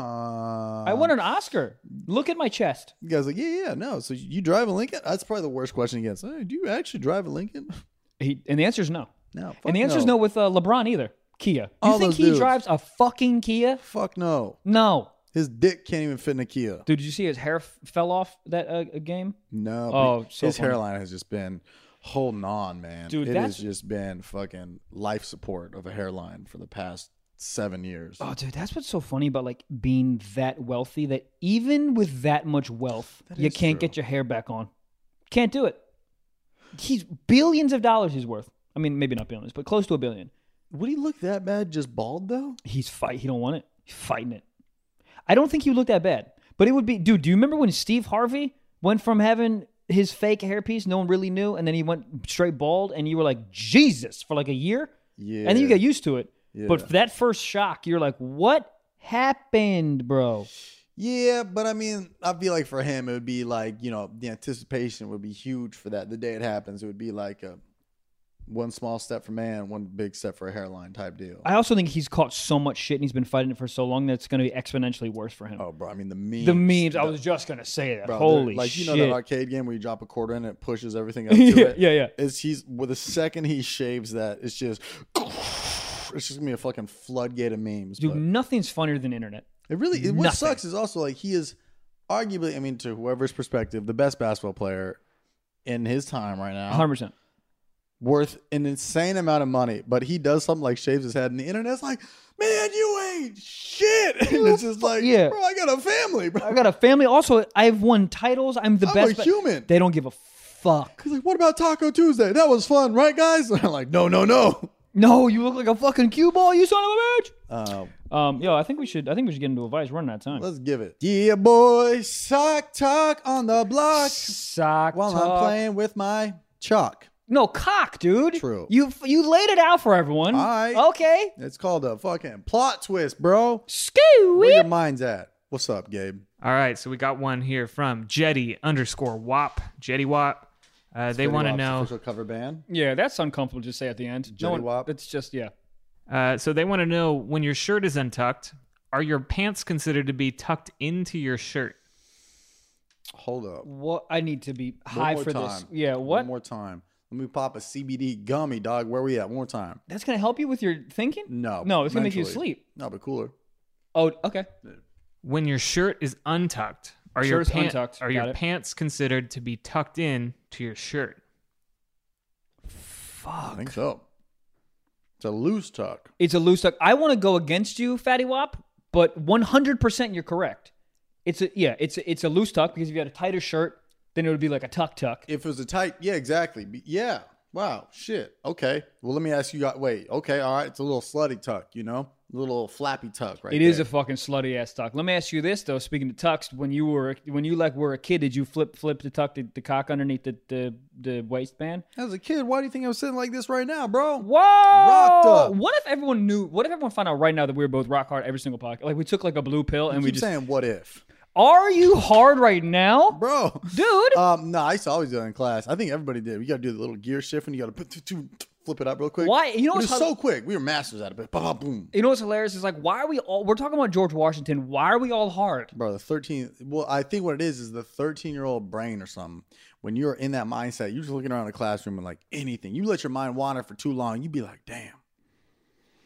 I won an Oscar. Look at my chest. The guy's like, "Yeah, no. So you drive a Lincoln?" That's probably the worst question he gets. "Hey, do you actually drive a Lincoln?" And the answer is no. No. And the answer is no with LeBron either. Kia. You All think those he dudes. drives a fucking Kia? Fuck no. No. His dick can't even fit in a Kia. Dude, did you see his hair fell off that game? No. Oh, but so his funny. hairline has just been holding on, man. Dude, it that's- has just been fucking life support of a hairline for the past 7 years. Oh, dude, that's what's so funny about like being that wealthy that even with that much wealth, That you is can't true. get your hair back on. Can't do it. He's billions of dollars he's worth. I mean, maybe not billions, but close to $1 billion. Would he look that bad just bald though? He don't want it. He's fighting it. I don't think he would look that bad. But it would be, dude, do you remember when Steve Harvey went from having his fake hairpiece no one really knew, and then he went straight bald, and you were like, Jesus, for like a year? Yeah. And then you get used to it. Yeah. But for that first shock, you're like, what happened, bro? Yeah, but I mean, I feel like for him, it would be like, the anticipation would be huge for that. The day it happens, it would be like a one small step for man, one big step for a hairline type deal. I also think he's caught so much shit and he's been fighting it for so long that it's going to be exponentially worse for him. Oh, bro, I mean, the memes. The memes, I was just going to say that. Bro, Holy like, shit. that arcade game where you drop a quarter in and it pushes everything up to yeah, it? yeah. He's with the second he shaves that, it's just gonna be a fucking floodgate of memes. Dude, but nothing's funnier than the internet. what nothing. sucks is also like he is arguably, I mean, to whoever's perspective, the best basketball player in his time right now. 100%. Worth an insane amount of money, but he does something like shaves his head, and the internet's like, "Man, you ain't shit." And it's just like, Yeah. bro, I got a family, bro. I got a family. Also, I've won titles. I'm the I'm best. a human. They don't give a fuck. He's like, "What about Taco Tuesday? That was fun, right, guys?" And I'm like, "No, no, no." No, you look like a fucking cue ball, you son of a Uh, bitch. Yo, I think we should get into a Vice. We're running out of time. let's give it. Yeah, boy, sock talk on the block Sock while talk. I'm playing with my chalk. No, cock, dude. True. You laid it out for everyone. All right. Okay. It's called a fucking plot twist, bro. Where Scoo. your mind's at? What's up, Gabe? All right, so we got one here from Jetty_WAP. Jetty WAP. They want to know. Official cover band. Yeah, that's uncomfortable to say at the end. Jetty Wop. It's just, yeah. So they want to know, when your shirt is untucked, are your pants considered to be tucked into your shirt? Hold up. What? I need to be One high more for time. this. Yeah, what? One more time. Let me pop a CBD gummy, dog. Where we at? One more time. That's going to help you with your thinking? No. No, it's going to make you mentally. sleep. No, but cooler. Oh, okay. When your shirt is untucked, are Shirt your, is untucked. are Got your it. pants considered to be tucked in to your shirt? I think so. It's a loose tuck. It's a loose tuck. I want to go against you, Fatty Wop, but 100% you're correct. It's a loose tuck because if you had a tighter shirt, then it would be like a tuck. If it was a tight, yeah, exactly. Yeah. Wow. Shit. Okay. Well, let me ask you. Wait. Okay. All right. It's a little slutty tuck. A little flappy tuck, right? It is there. a fucking slutty ass tuck. Let me ask you this though. Speaking of tucks, when you were a kid, did you flip the tuck the cock underneath the waistband? As a kid, why do you think I'm sitting like this right now, bro? Whoa! Rocked up. What if everyone knew? What if everyone found out right now that we were both rock hard every single podcast? Like we took like a blue pill and You we keep just. saying what if, Are you hard right now, bro? dude? No, I used to always do it in class. I think everybody did. You got to do the little gear shift and you got to flip it up real quick. Why? You know It what's was so quick. We were masters at it. But boom. You know what's hilarious is like, why are we all? We're talking about George Washington. Why are we all hard? Bro, the 13. Well, I think what it is the 13-year-old brain or something. When you're in that mindset, you're just looking around the classroom and like anything. You let your mind wander for too long, you'd be like, damn.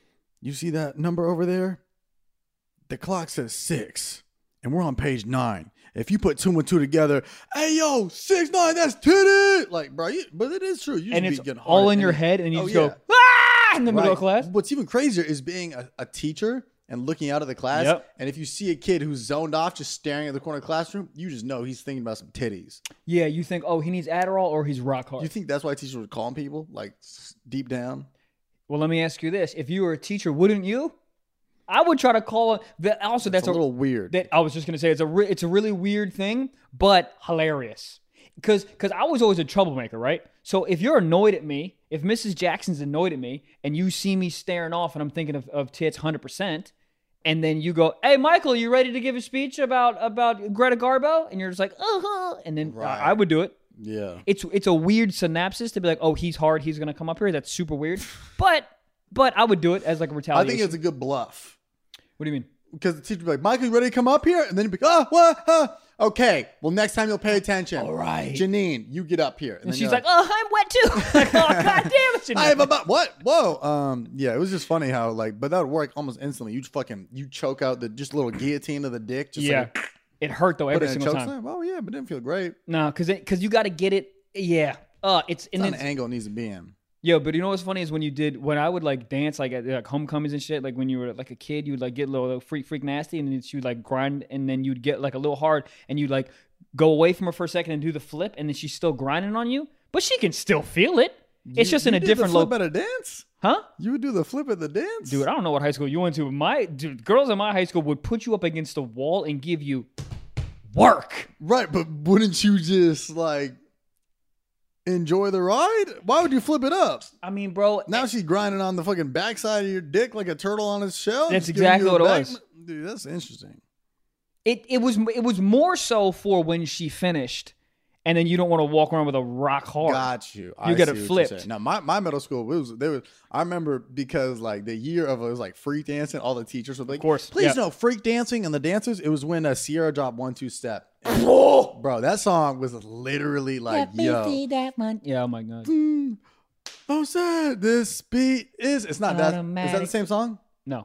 You see that number over there? The clock says 6, and we're on page 9. If you put 2 and 2 together, hey yo, 6, 9, that's titty. Like, bro, but it is true. You And should it's be getting all hard in your and- head, and you Oh, just yeah. go, ah, in the middle of class. What's even crazier is being a teacher and looking out of the class. Yep. And if you see a kid who's zoned off, just staring at the corner of the classroom, you just know he's thinking about some titties. Yeah, you think, oh, he needs Adderall or he's rock hard. You think that's why teachers were calling people like deep down? Well, let me ask you this: if you were a teacher, wouldn't you? I would try to call that. Also, that's It's a little weird. That I was just gonna say it's a really weird thing, but hilarious. Because I was always a troublemaker, right? So if you're annoyed at me, if Mrs. Jackson's annoyed at me, and you see me staring off, and I'm thinking of tits 100%, and then you go, "Hey, Michael, you ready to give a speech about Greta Garbo?" And you're just like, and then Right. I would do it. Yeah. It's a weird synapses to be like, oh, he's hard, he's gonna come up here. That's super weird. But I would do it as like a I retaliation. think it's a good bluff. What do you mean? Because the teacher would be like, Michael, you ready to come up here? And then you'd be like, what? Okay. Well, next time you'll pay attention. All right. Janine, you get up here. And then she's you're like, oh, I'm wet too. Like, oh, god damn it. I have about what? Whoa. Yeah, it was just funny how but that would work almost instantly. You choke out the just little guillotine of the dick. Just Yeah. like, It hurt though put every it in a single choke time. slam. Oh yeah, but it didn't feel great. No, because you got to get it. Yeah. It's It's not an angle it needs to be in. yo, but you know what's funny is when I would like dance like at like homecomings and shit. Like when you were like a kid, you would like get a little freak nasty, and then she would like grind, and then you'd get like a little hard, and you'd like go away from her for a second and do the flip, and then she's still grinding on you, but she can still feel it. It's just in a different flip low. at a dance. Huh? You would do the flip at the dance, Dude, I don't know what high school you went to. Girls in my high school would put you up against the wall and give you work. Right, but wouldn't you just like enjoy the ride? Why would you flip it up? I mean, bro. Now she's grinding on the fucking backside of your dick like a turtle on its shell. That's just giving exactly you a what it back- was. Dude, that's interesting. It was more so for when she finished, and then you don't want to walk around with a rock hard. Got you. You get it see what you're flipped. saying. Now my middle school I remember because like the year of it was like freak dancing, all the teachers would be like, Of course, please yeah. no freak dancing and the dancers. It was when Sierra dropped 1-2 Step. And, bro, that song was literally like, yo. that one. Yeah, oh my god. Oh sad this beat is it's not that. Is that Automatic. the same song? No.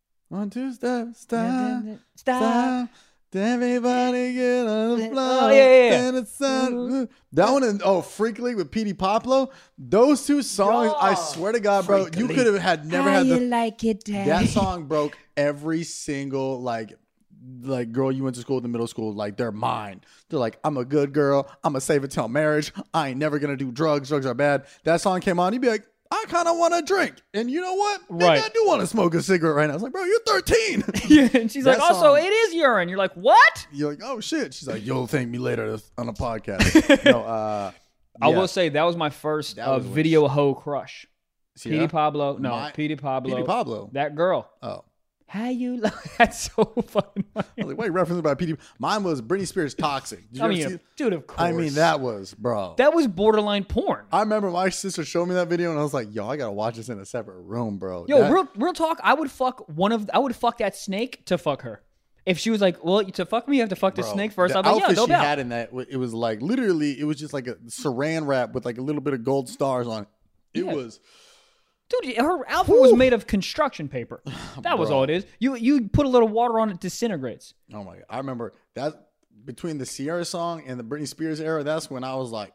1-2 Step, stop. Stop. Everybody get on the floor. Oh, yeah. And it's that one and Freak League with Petey Pablo. Those two songs, I swear to God, bro, you could have never had like it, that song broke every single like girl you went to school with in middle school, like they're mine. They're like, I'm a good girl, I'm gonna save it till marriage. I ain't never gonna do drugs. Drugs are bad. That song came on, you'd be like, I kind of want to drink. And you know what? Maybe Right. I do want to smoke a cigarette right now. I was like, bro, you're 13. Yeah, and she's That like, also, song- it is urine. You're like, what? You're like, oh shit. She's like, you'll thank me later on a podcast. No, I yeah. will say that was my first That was when video hoe crush. Sierra? Petey Pablo. No, My- Petey Pablo. Petey Pablo. That girl. Oh. How you like that's so fucking I funny. was like, wait, referenced by Petey. Mine was Britney Spears Toxic. Did you I ever mean, see? dude, of course. I mean, that was, bro. that was borderline porn. I remember my sister showed me that video and I was like, yo, I got to watch this in a separate room, bro. Yo, That- real talk. I would fuck that snake to fuck her. If she was like, well, to fuck me, you have to fuck the Bro, snake first. the I'd be like, outfit yeah, no she doubt. had in that, it was like literally, it was just like a saran wrap with like a little bit of gold stars on it. It Yeah. was, Dude, her outfit was made of construction paper. That was Bro. all it is. You put a little water on it, disintegrates. oh my God. I remember that between the Sierra song and the Britney Spears era, that's when I was like,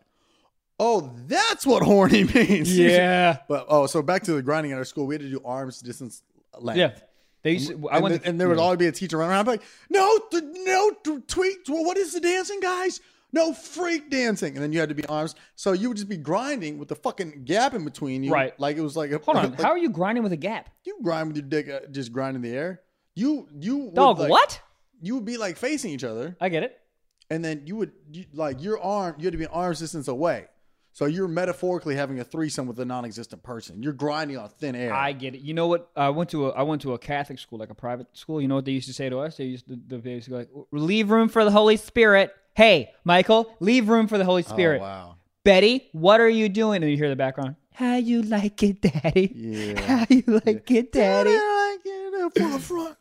oh, that's what horny means. But, so back to the grinding at our school, we had to do arms distance length. Yeah. They used to, I And, went and there would always be a teacher running around like, no, tweet. What is the dancing, guys? No freak dancing. And then you had to be arms. So you would just be grinding with the fucking gap in between you. Right. Like it was like, Hold on. like, How are you grinding with a gap? you grind with your dick, just grind in the air. You would, Dog, like, what? You would be like facing each other. I get it. And then you had to be arms distance away. So you're metaphorically having a threesome with a non-existent person. You're grinding on thin air. I get it. You know what? I went to a Catholic school, like a private school. You know what they used to say to us? They used to go like, leave room for the Holy Spirit. Hey, Michael, leave room for the Holy Spirit. Oh, wow. Betty, what are you doing? And you hear the background. How you like it, Daddy? Yeah. How you like it, Daddy? I get up for the front.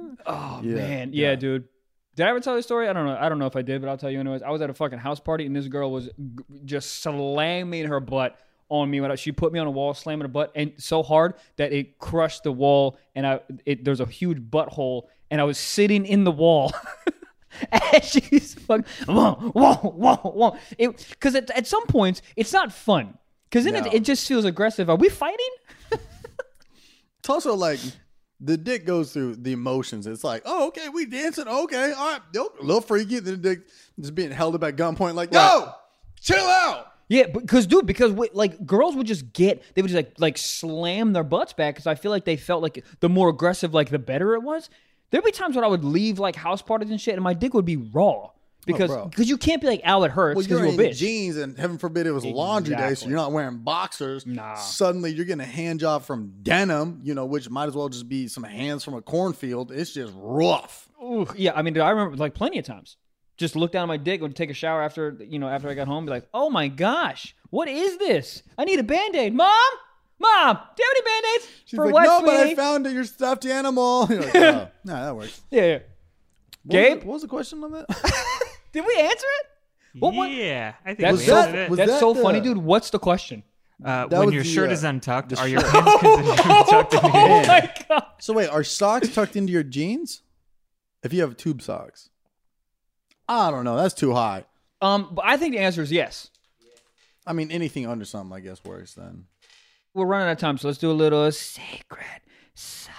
Oh Yeah, man, yeah. yeah, dude. Did I ever tell the story? I don't know if I did, but I'll tell you anyways. I was at a fucking house party and this girl was just slamming her butt on me when she put me on a wall, slamming her butt, and so hard that it crushed the wall, and there's a huge butthole, and I was sitting in the wall. And she's fucking, whoa. Because at some points, it's not fun. Because then it just feels aggressive. Are we fighting? It's also like the dick goes through the emotions. It's like, oh, okay, we dancing. Okay, all right. Nope, a little freaky. Then the dick just being held up at gunpoint like, yo, chill out. Yeah, because girls would just they would just like slam their butts back because I feel like they felt like the more aggressive, like the better it was. There'd be times when I would leave like house parties and shit, and my dick would be raw because you can't be like, ow, it hurts because you're you're a in bitch. jeans, and heaven forbid it was laundry day, so you're not wearing boxers. Nah. Suddenly you're getting a hand job from denim, which might as well just be some hands from a cornfield. It's just rough. Ooh, yeah, I mean, dude, I remember like plenty of times. Just look down at my dick, would take a shower after I got home, be like, oh my gosh, what is this? I need a Band-Aid. Mom, do you have any Band-Aids? She's like, no, but I found your stuffed animal. You're like, oh, nah, that works. Yeah. Gabe? What was the question on that? Did we answer it? Yeah, I think That's we answered it. That's so funny, dude. What's the question? When your shirt is untucked, are your pants considered tucked in the Oh my God. So wait, are socks tucked into your jeans? If you have tube socks. I don't know. That's too high. But I think the answer is yes. I mean, anything under something, I guess, works then. We're running out of time, so let's do a little sacred socks.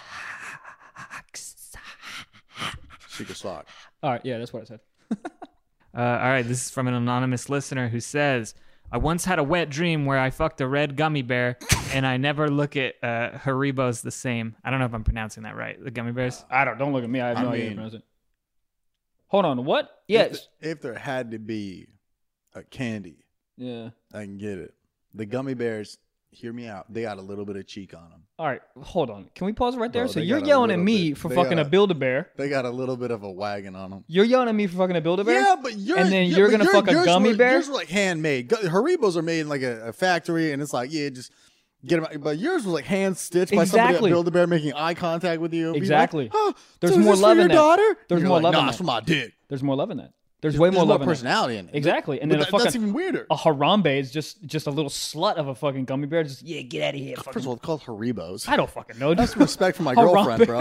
Secret sock. All right, yeah, that's what I said. All right, this is from an anonymous listener who says, I once had a wet dream where I fucked a red gummy bear, and I never look at Haribo's the same. I don't know if I'm pronouncing that right. The gummy bears? Don't look at me. I have no idea how to pronounce it. Hold on, what? Yes. If there had to be a candy, I can get it. The gummy bears, hear me out. They got a little bit of cheek on them. All right, hold on. Can we pause it right there? Bro, So you're yelling at me for fucking a Build-A-Bear. They got a little bit of a wagon on them. You're yelling at me for fucking a Build-A-Bear? Yeah, but you're gonna fuck a gummy bear? Yours were like handmade. Haribos are made in like a factory, and it's like, just get them. But yours was like hand stitched by somebody at Build-A-Bear making eye contact with you. Exactly. Like, oh, there's so more is this love for in your that. daughter? There's You're more like, love in nah, that. it's for my dick. There's more love in that. There's way more love in personality in it. Exactly. And then that's even weirder. A Harambe is just a little slut of a fucking gummy bear. Just, get out of here. First of all, it's called Haribos. I don't fucking know. That's respect for my girlfriend, bro.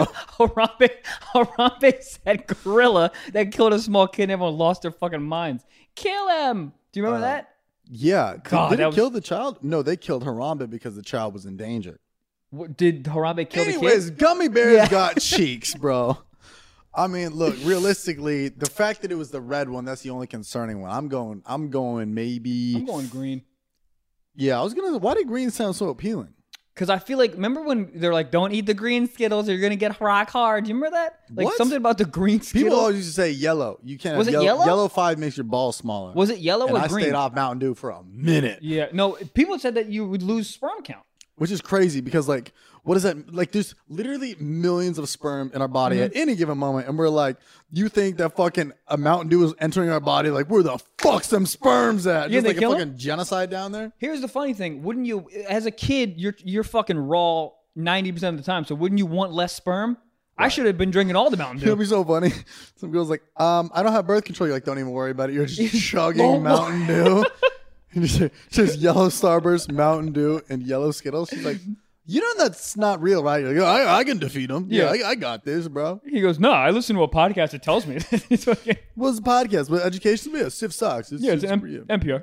Harambe said gorilla that killed a small kid and everyone lost their fucking minds. Kill him. Do you remember that? Yeah. God, did they kill the child? No, they killed Harambe because the child was in danger. Did Harambe kill the kid? Anyways, gummy bears got cheeks, bro. I mean, look, realistically, the fact that it was the red one, that's the only concerning one. I'm going maybe. I'm going green. Yeah, I was going to. Why did green sound so appealing? Because I feel like, remember when they're like, don't eat the green Skittles or you're going to get rock hard. Do you remember that? Like What? something about the green Skittles. People always used to say yellow. You can't Was have it yellow? Yellow 5 makes your balls smaller. Was it yellow and or I green? stayed off Mountain Dew for a minute. Yeah. No, people said that you would lose sperm count. Which is crazy because, like, what is that? Like, there's literally millions of sperm in our body at any given moment. And we're like, you think that fucking a Mountain Dew is entering our body? Like, where the fuck's them sperms at? Yeah, Just they like a kill fucking genocide down there? Here's the funny thing. Wouldn't you, as a kid, you're fucking raw 90% of the time. So wouldn't you want less sperm? Right. I should have been drinking all the Mountain Dew. It'll be so funny. Some girl's like, I don't have birth control. You're like, don't even worry about it. You're just chugging Mountain Dew. Just yellow Starburst, Mountain Dew, and yellow Skittles. She's like, you know that's not real, right? You're like, oh, I can defeat them. Yeah, I got this, bro. He goes, no, I listen to a podcast that tells me. It's okay. What's the podcast? What education? Yeah, Stiff Socks. It's NPR.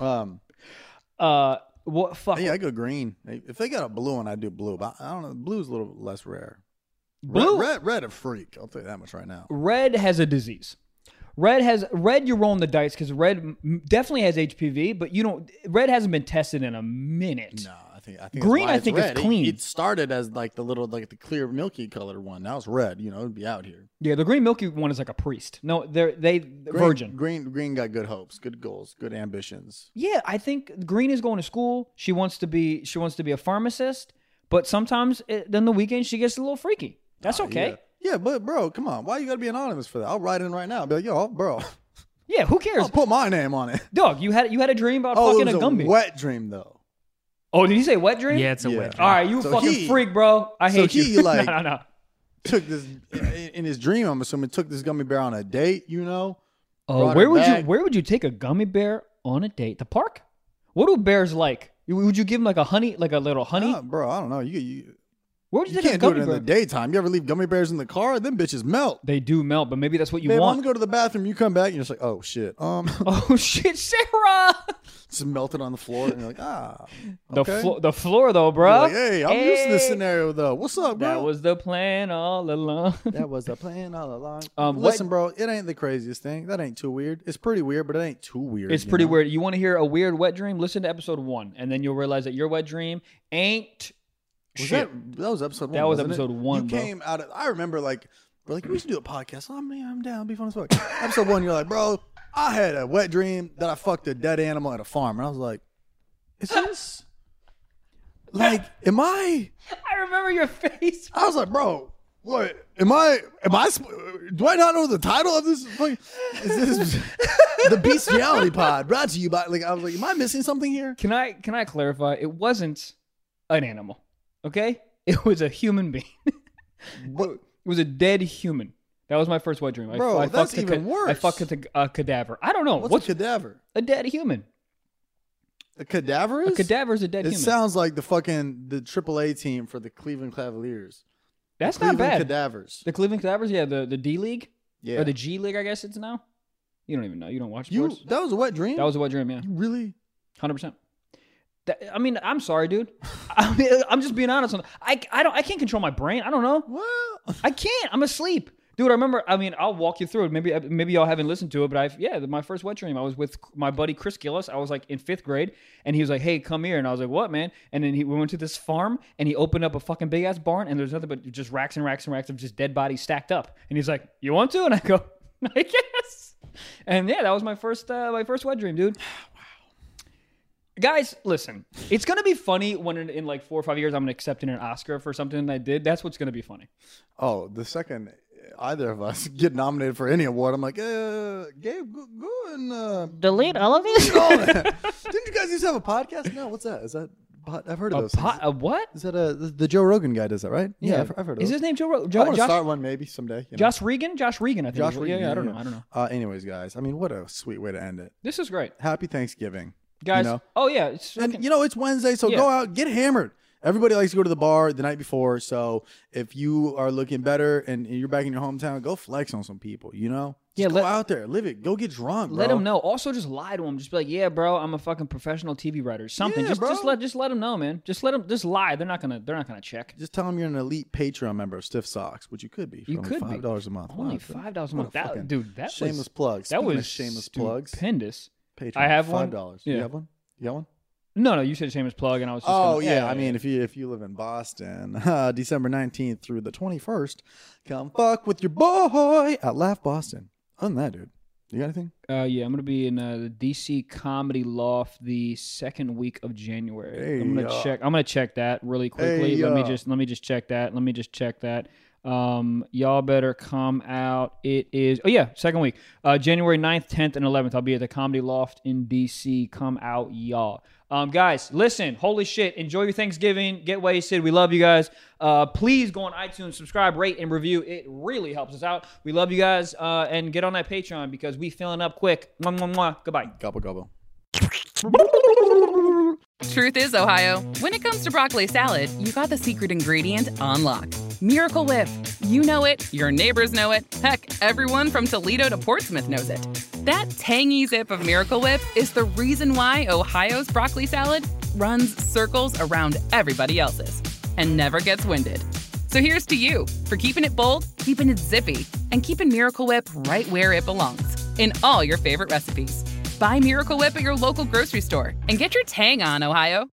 What? Fuck. Yeah, I go green. If they got a blue one, I do blue. But I don't know. Blue's a little less rare. Blue? Red a freak. I'll tell you that much right now. Red has a disease. Red. You're rolling the dice because red definitely has HPV, but you don't. Red hasn't been tested in a minute. No, I think green. I think is clean. It started as like the clear milky colored one. Now it's red. It'd be out here. Yeah, the green milky one is like a priest. No, virgin. Green got good hopes, good goals, good ambitions. Yeah, I think green is going to school. She wants to be a pharmacist, but sometimes then the weekend she gets a little freaky. That's okay. Yeah, but bro, come on. Why you gotta be anonymous for that? I'll write in right now. I'll be like, yo, bro. Yeah, who cares? I'll put my name on it. Dog, you had a dream about fucking it was a Gumby. Wet dream though. Oh, did you say wet dream? Yeah, it's a wet dream. All right, you fucking freak, bro. I hate you. He like no. took this in his dream. I'm assuming took this gummy bear on a date. Oh, where would you take a gummy bear on a date? The park? What do bears like? Would you give him like a little honey? Bro, I don't know. Where would you You take can't a do gummy it in the bear? daytime. You ever leave gummy bears in the car? Them bitches melt. They do melt, but maybe that's what you Babe, I'm want. gonna go to the bathroom. You come back, and you're just like, oh shit. Oh shit, Sarah! Just melted on the floor, and you're like, The okay. the floor though, bro. You're like, hey, I'm used to this scenario though. What's up, bro? That was the plan all along. That was the plan all along. What- Listen, bro, it ain't the craziest thing. That ain't too weird. It's pretty weird, but it ain't too weird. It's you pretty know? weird. You want to hear a weird wet dream? Listen to episode 1, and then you'll realize that your wet dream ain't Was shit. that was episode 1. That was wasn't it? episode 1, You bro. came out of. I remember like, we're like, we should do a podcast. Oh man, I'm down. It'd be fun as fuck. Episode 1, you're like, bro, I had a wet dream that I fucked a dead animal at a farm, and I was like, is this like, am I? I remember your face. I was like, bro, what? Am I? Do I not know the title of this? Like, is this the Bestiality Pod brought to you by? Like, I was like, am I missing something here? Can I clarify? It wasn't an animal, okay? It was a human being. What? It was a dead human. That was my first wet dream. Bro, that's fucked a even worse. I fucked a cadaver. I don't know. What's a cadaver? a dead human? A cadaver A is? cadaver is a dead It human. sounds like the AAA team for the Cleveland Cavaliers. That's not Cleveland bad. Cadavers. The Cleveland Cadavers, yeah, the D League Yeah. or the G League, I guess it's now. You don't even know. You don't watch You sports. that was a wet dream? That was a wet dream, yeah, You really? 100%. I mean, I'm sorry, dude. I'm just being honest. I can't control my brain. I don't know. Well, I can't. I'm asleep. Dude, I remember, I'll walk you through it. Maybe y'all haven't listened to it, but my first wet dream, I was with my buddy Chris Gillis. I was like in 5th grade, and he was like, hey, come here. And I was like, what, man? And then we went to this farm, and he opened up a fucking big ass barn, and there's nothing but just racks and racks and racks of just dead bodies stacked up. And he's like, you want to? And I go, I guess. And yeah, that was my first wet dream, dude. Guys, listen. It's gonna be funny when in like 4 or 5 years I'm accepting an Oscar for something I did. That's what's gonna be funny. oh, the second either of us get nominated for any award, I'm like, Gabe, go and Delete all of these. didn't you guys used to have a podcast? No, what's that? Is that? I've heard of those. things. A what? Is that the Joe Rogan guy does that, right? I've heard of Is those. his name Joe Rogan? I want to Josh, start one maybe someday. You know? Josh Regan? Josh Regan, I think. Josh it was. Regan. Yeah, I don't know. Anyways, guys, I mean, what a sweet way to end it. This is great. Happy Thanksgiving. Guys, You know? oh yeah. It's And fucking- you know, it's Wednesday, so Yeah. go out, get hammered. Everybody likes to go to the bar the night before, so if you are looking better and you're back in your hometown, go flex on some people, you know? Yeah, Just go out there, live it. Go get drunk, let bro. him know. Also, just lie to him. Just be like, "Yeah, bro, I'm a fucking professional TV writer." Something. Yeah, just bro. let him know, man. Just let him. Just lie. They're not gonna check. Just tell them you're an elite Patreon member of Stiff Socks, which you could be. For You only could be. $5 a month. Only Wow, $5 a what month. fucking Dude, that shameless was plugs. that Speaking of was shameless plugs. stupendous. Patreon. I have one. $5. Yeah. You have one? You got one? No, you said shameless plug, and I was. Just Oh gonna, yeah, I mean, if you live in Boston, December 19th through the 21st, come fuck with your boy at Laugh Boston. Other than that, dude, you got anything? yeah, I'm gonna be in the DC Comedy Loft the 2nd week of January. Hey, I'm gonna check that really quickly. Hey, let me just check that. Y'all better come out. It is 2nd week, January 9th, 10th, and 11th. I'll be at the Comedy Loft in DC. Come out, y'all. Guys, listen, holy shit, enjoy your Thanksgiving, get wasted. We love you guys. Please go on iTunes, subscribe, rate, and review. It really helps us out. We love you guys, and get on that Patreon because we filling up quick. Mwah, mwah, mwah. Goodbye. Gobble gobble. Truth is, Ohio, when it comes to broccoli salad, you got the secret ingredient on lock. Miracle Whip. You know it, your neighbors know it, heck, everyone from Toledo to Portsmouth knows it. That tangy zip of Miracle Whip is the reason why Ohio's broccoli salad runs circles around everybody else's and never gets winded. So here's to you for keeping it bold, keeping it zippy, and keeping Miracle Whip right where it belongs, in all your favorite recipes. Buy Miracle Whip at your local grocery store and get your tang on, Ohio.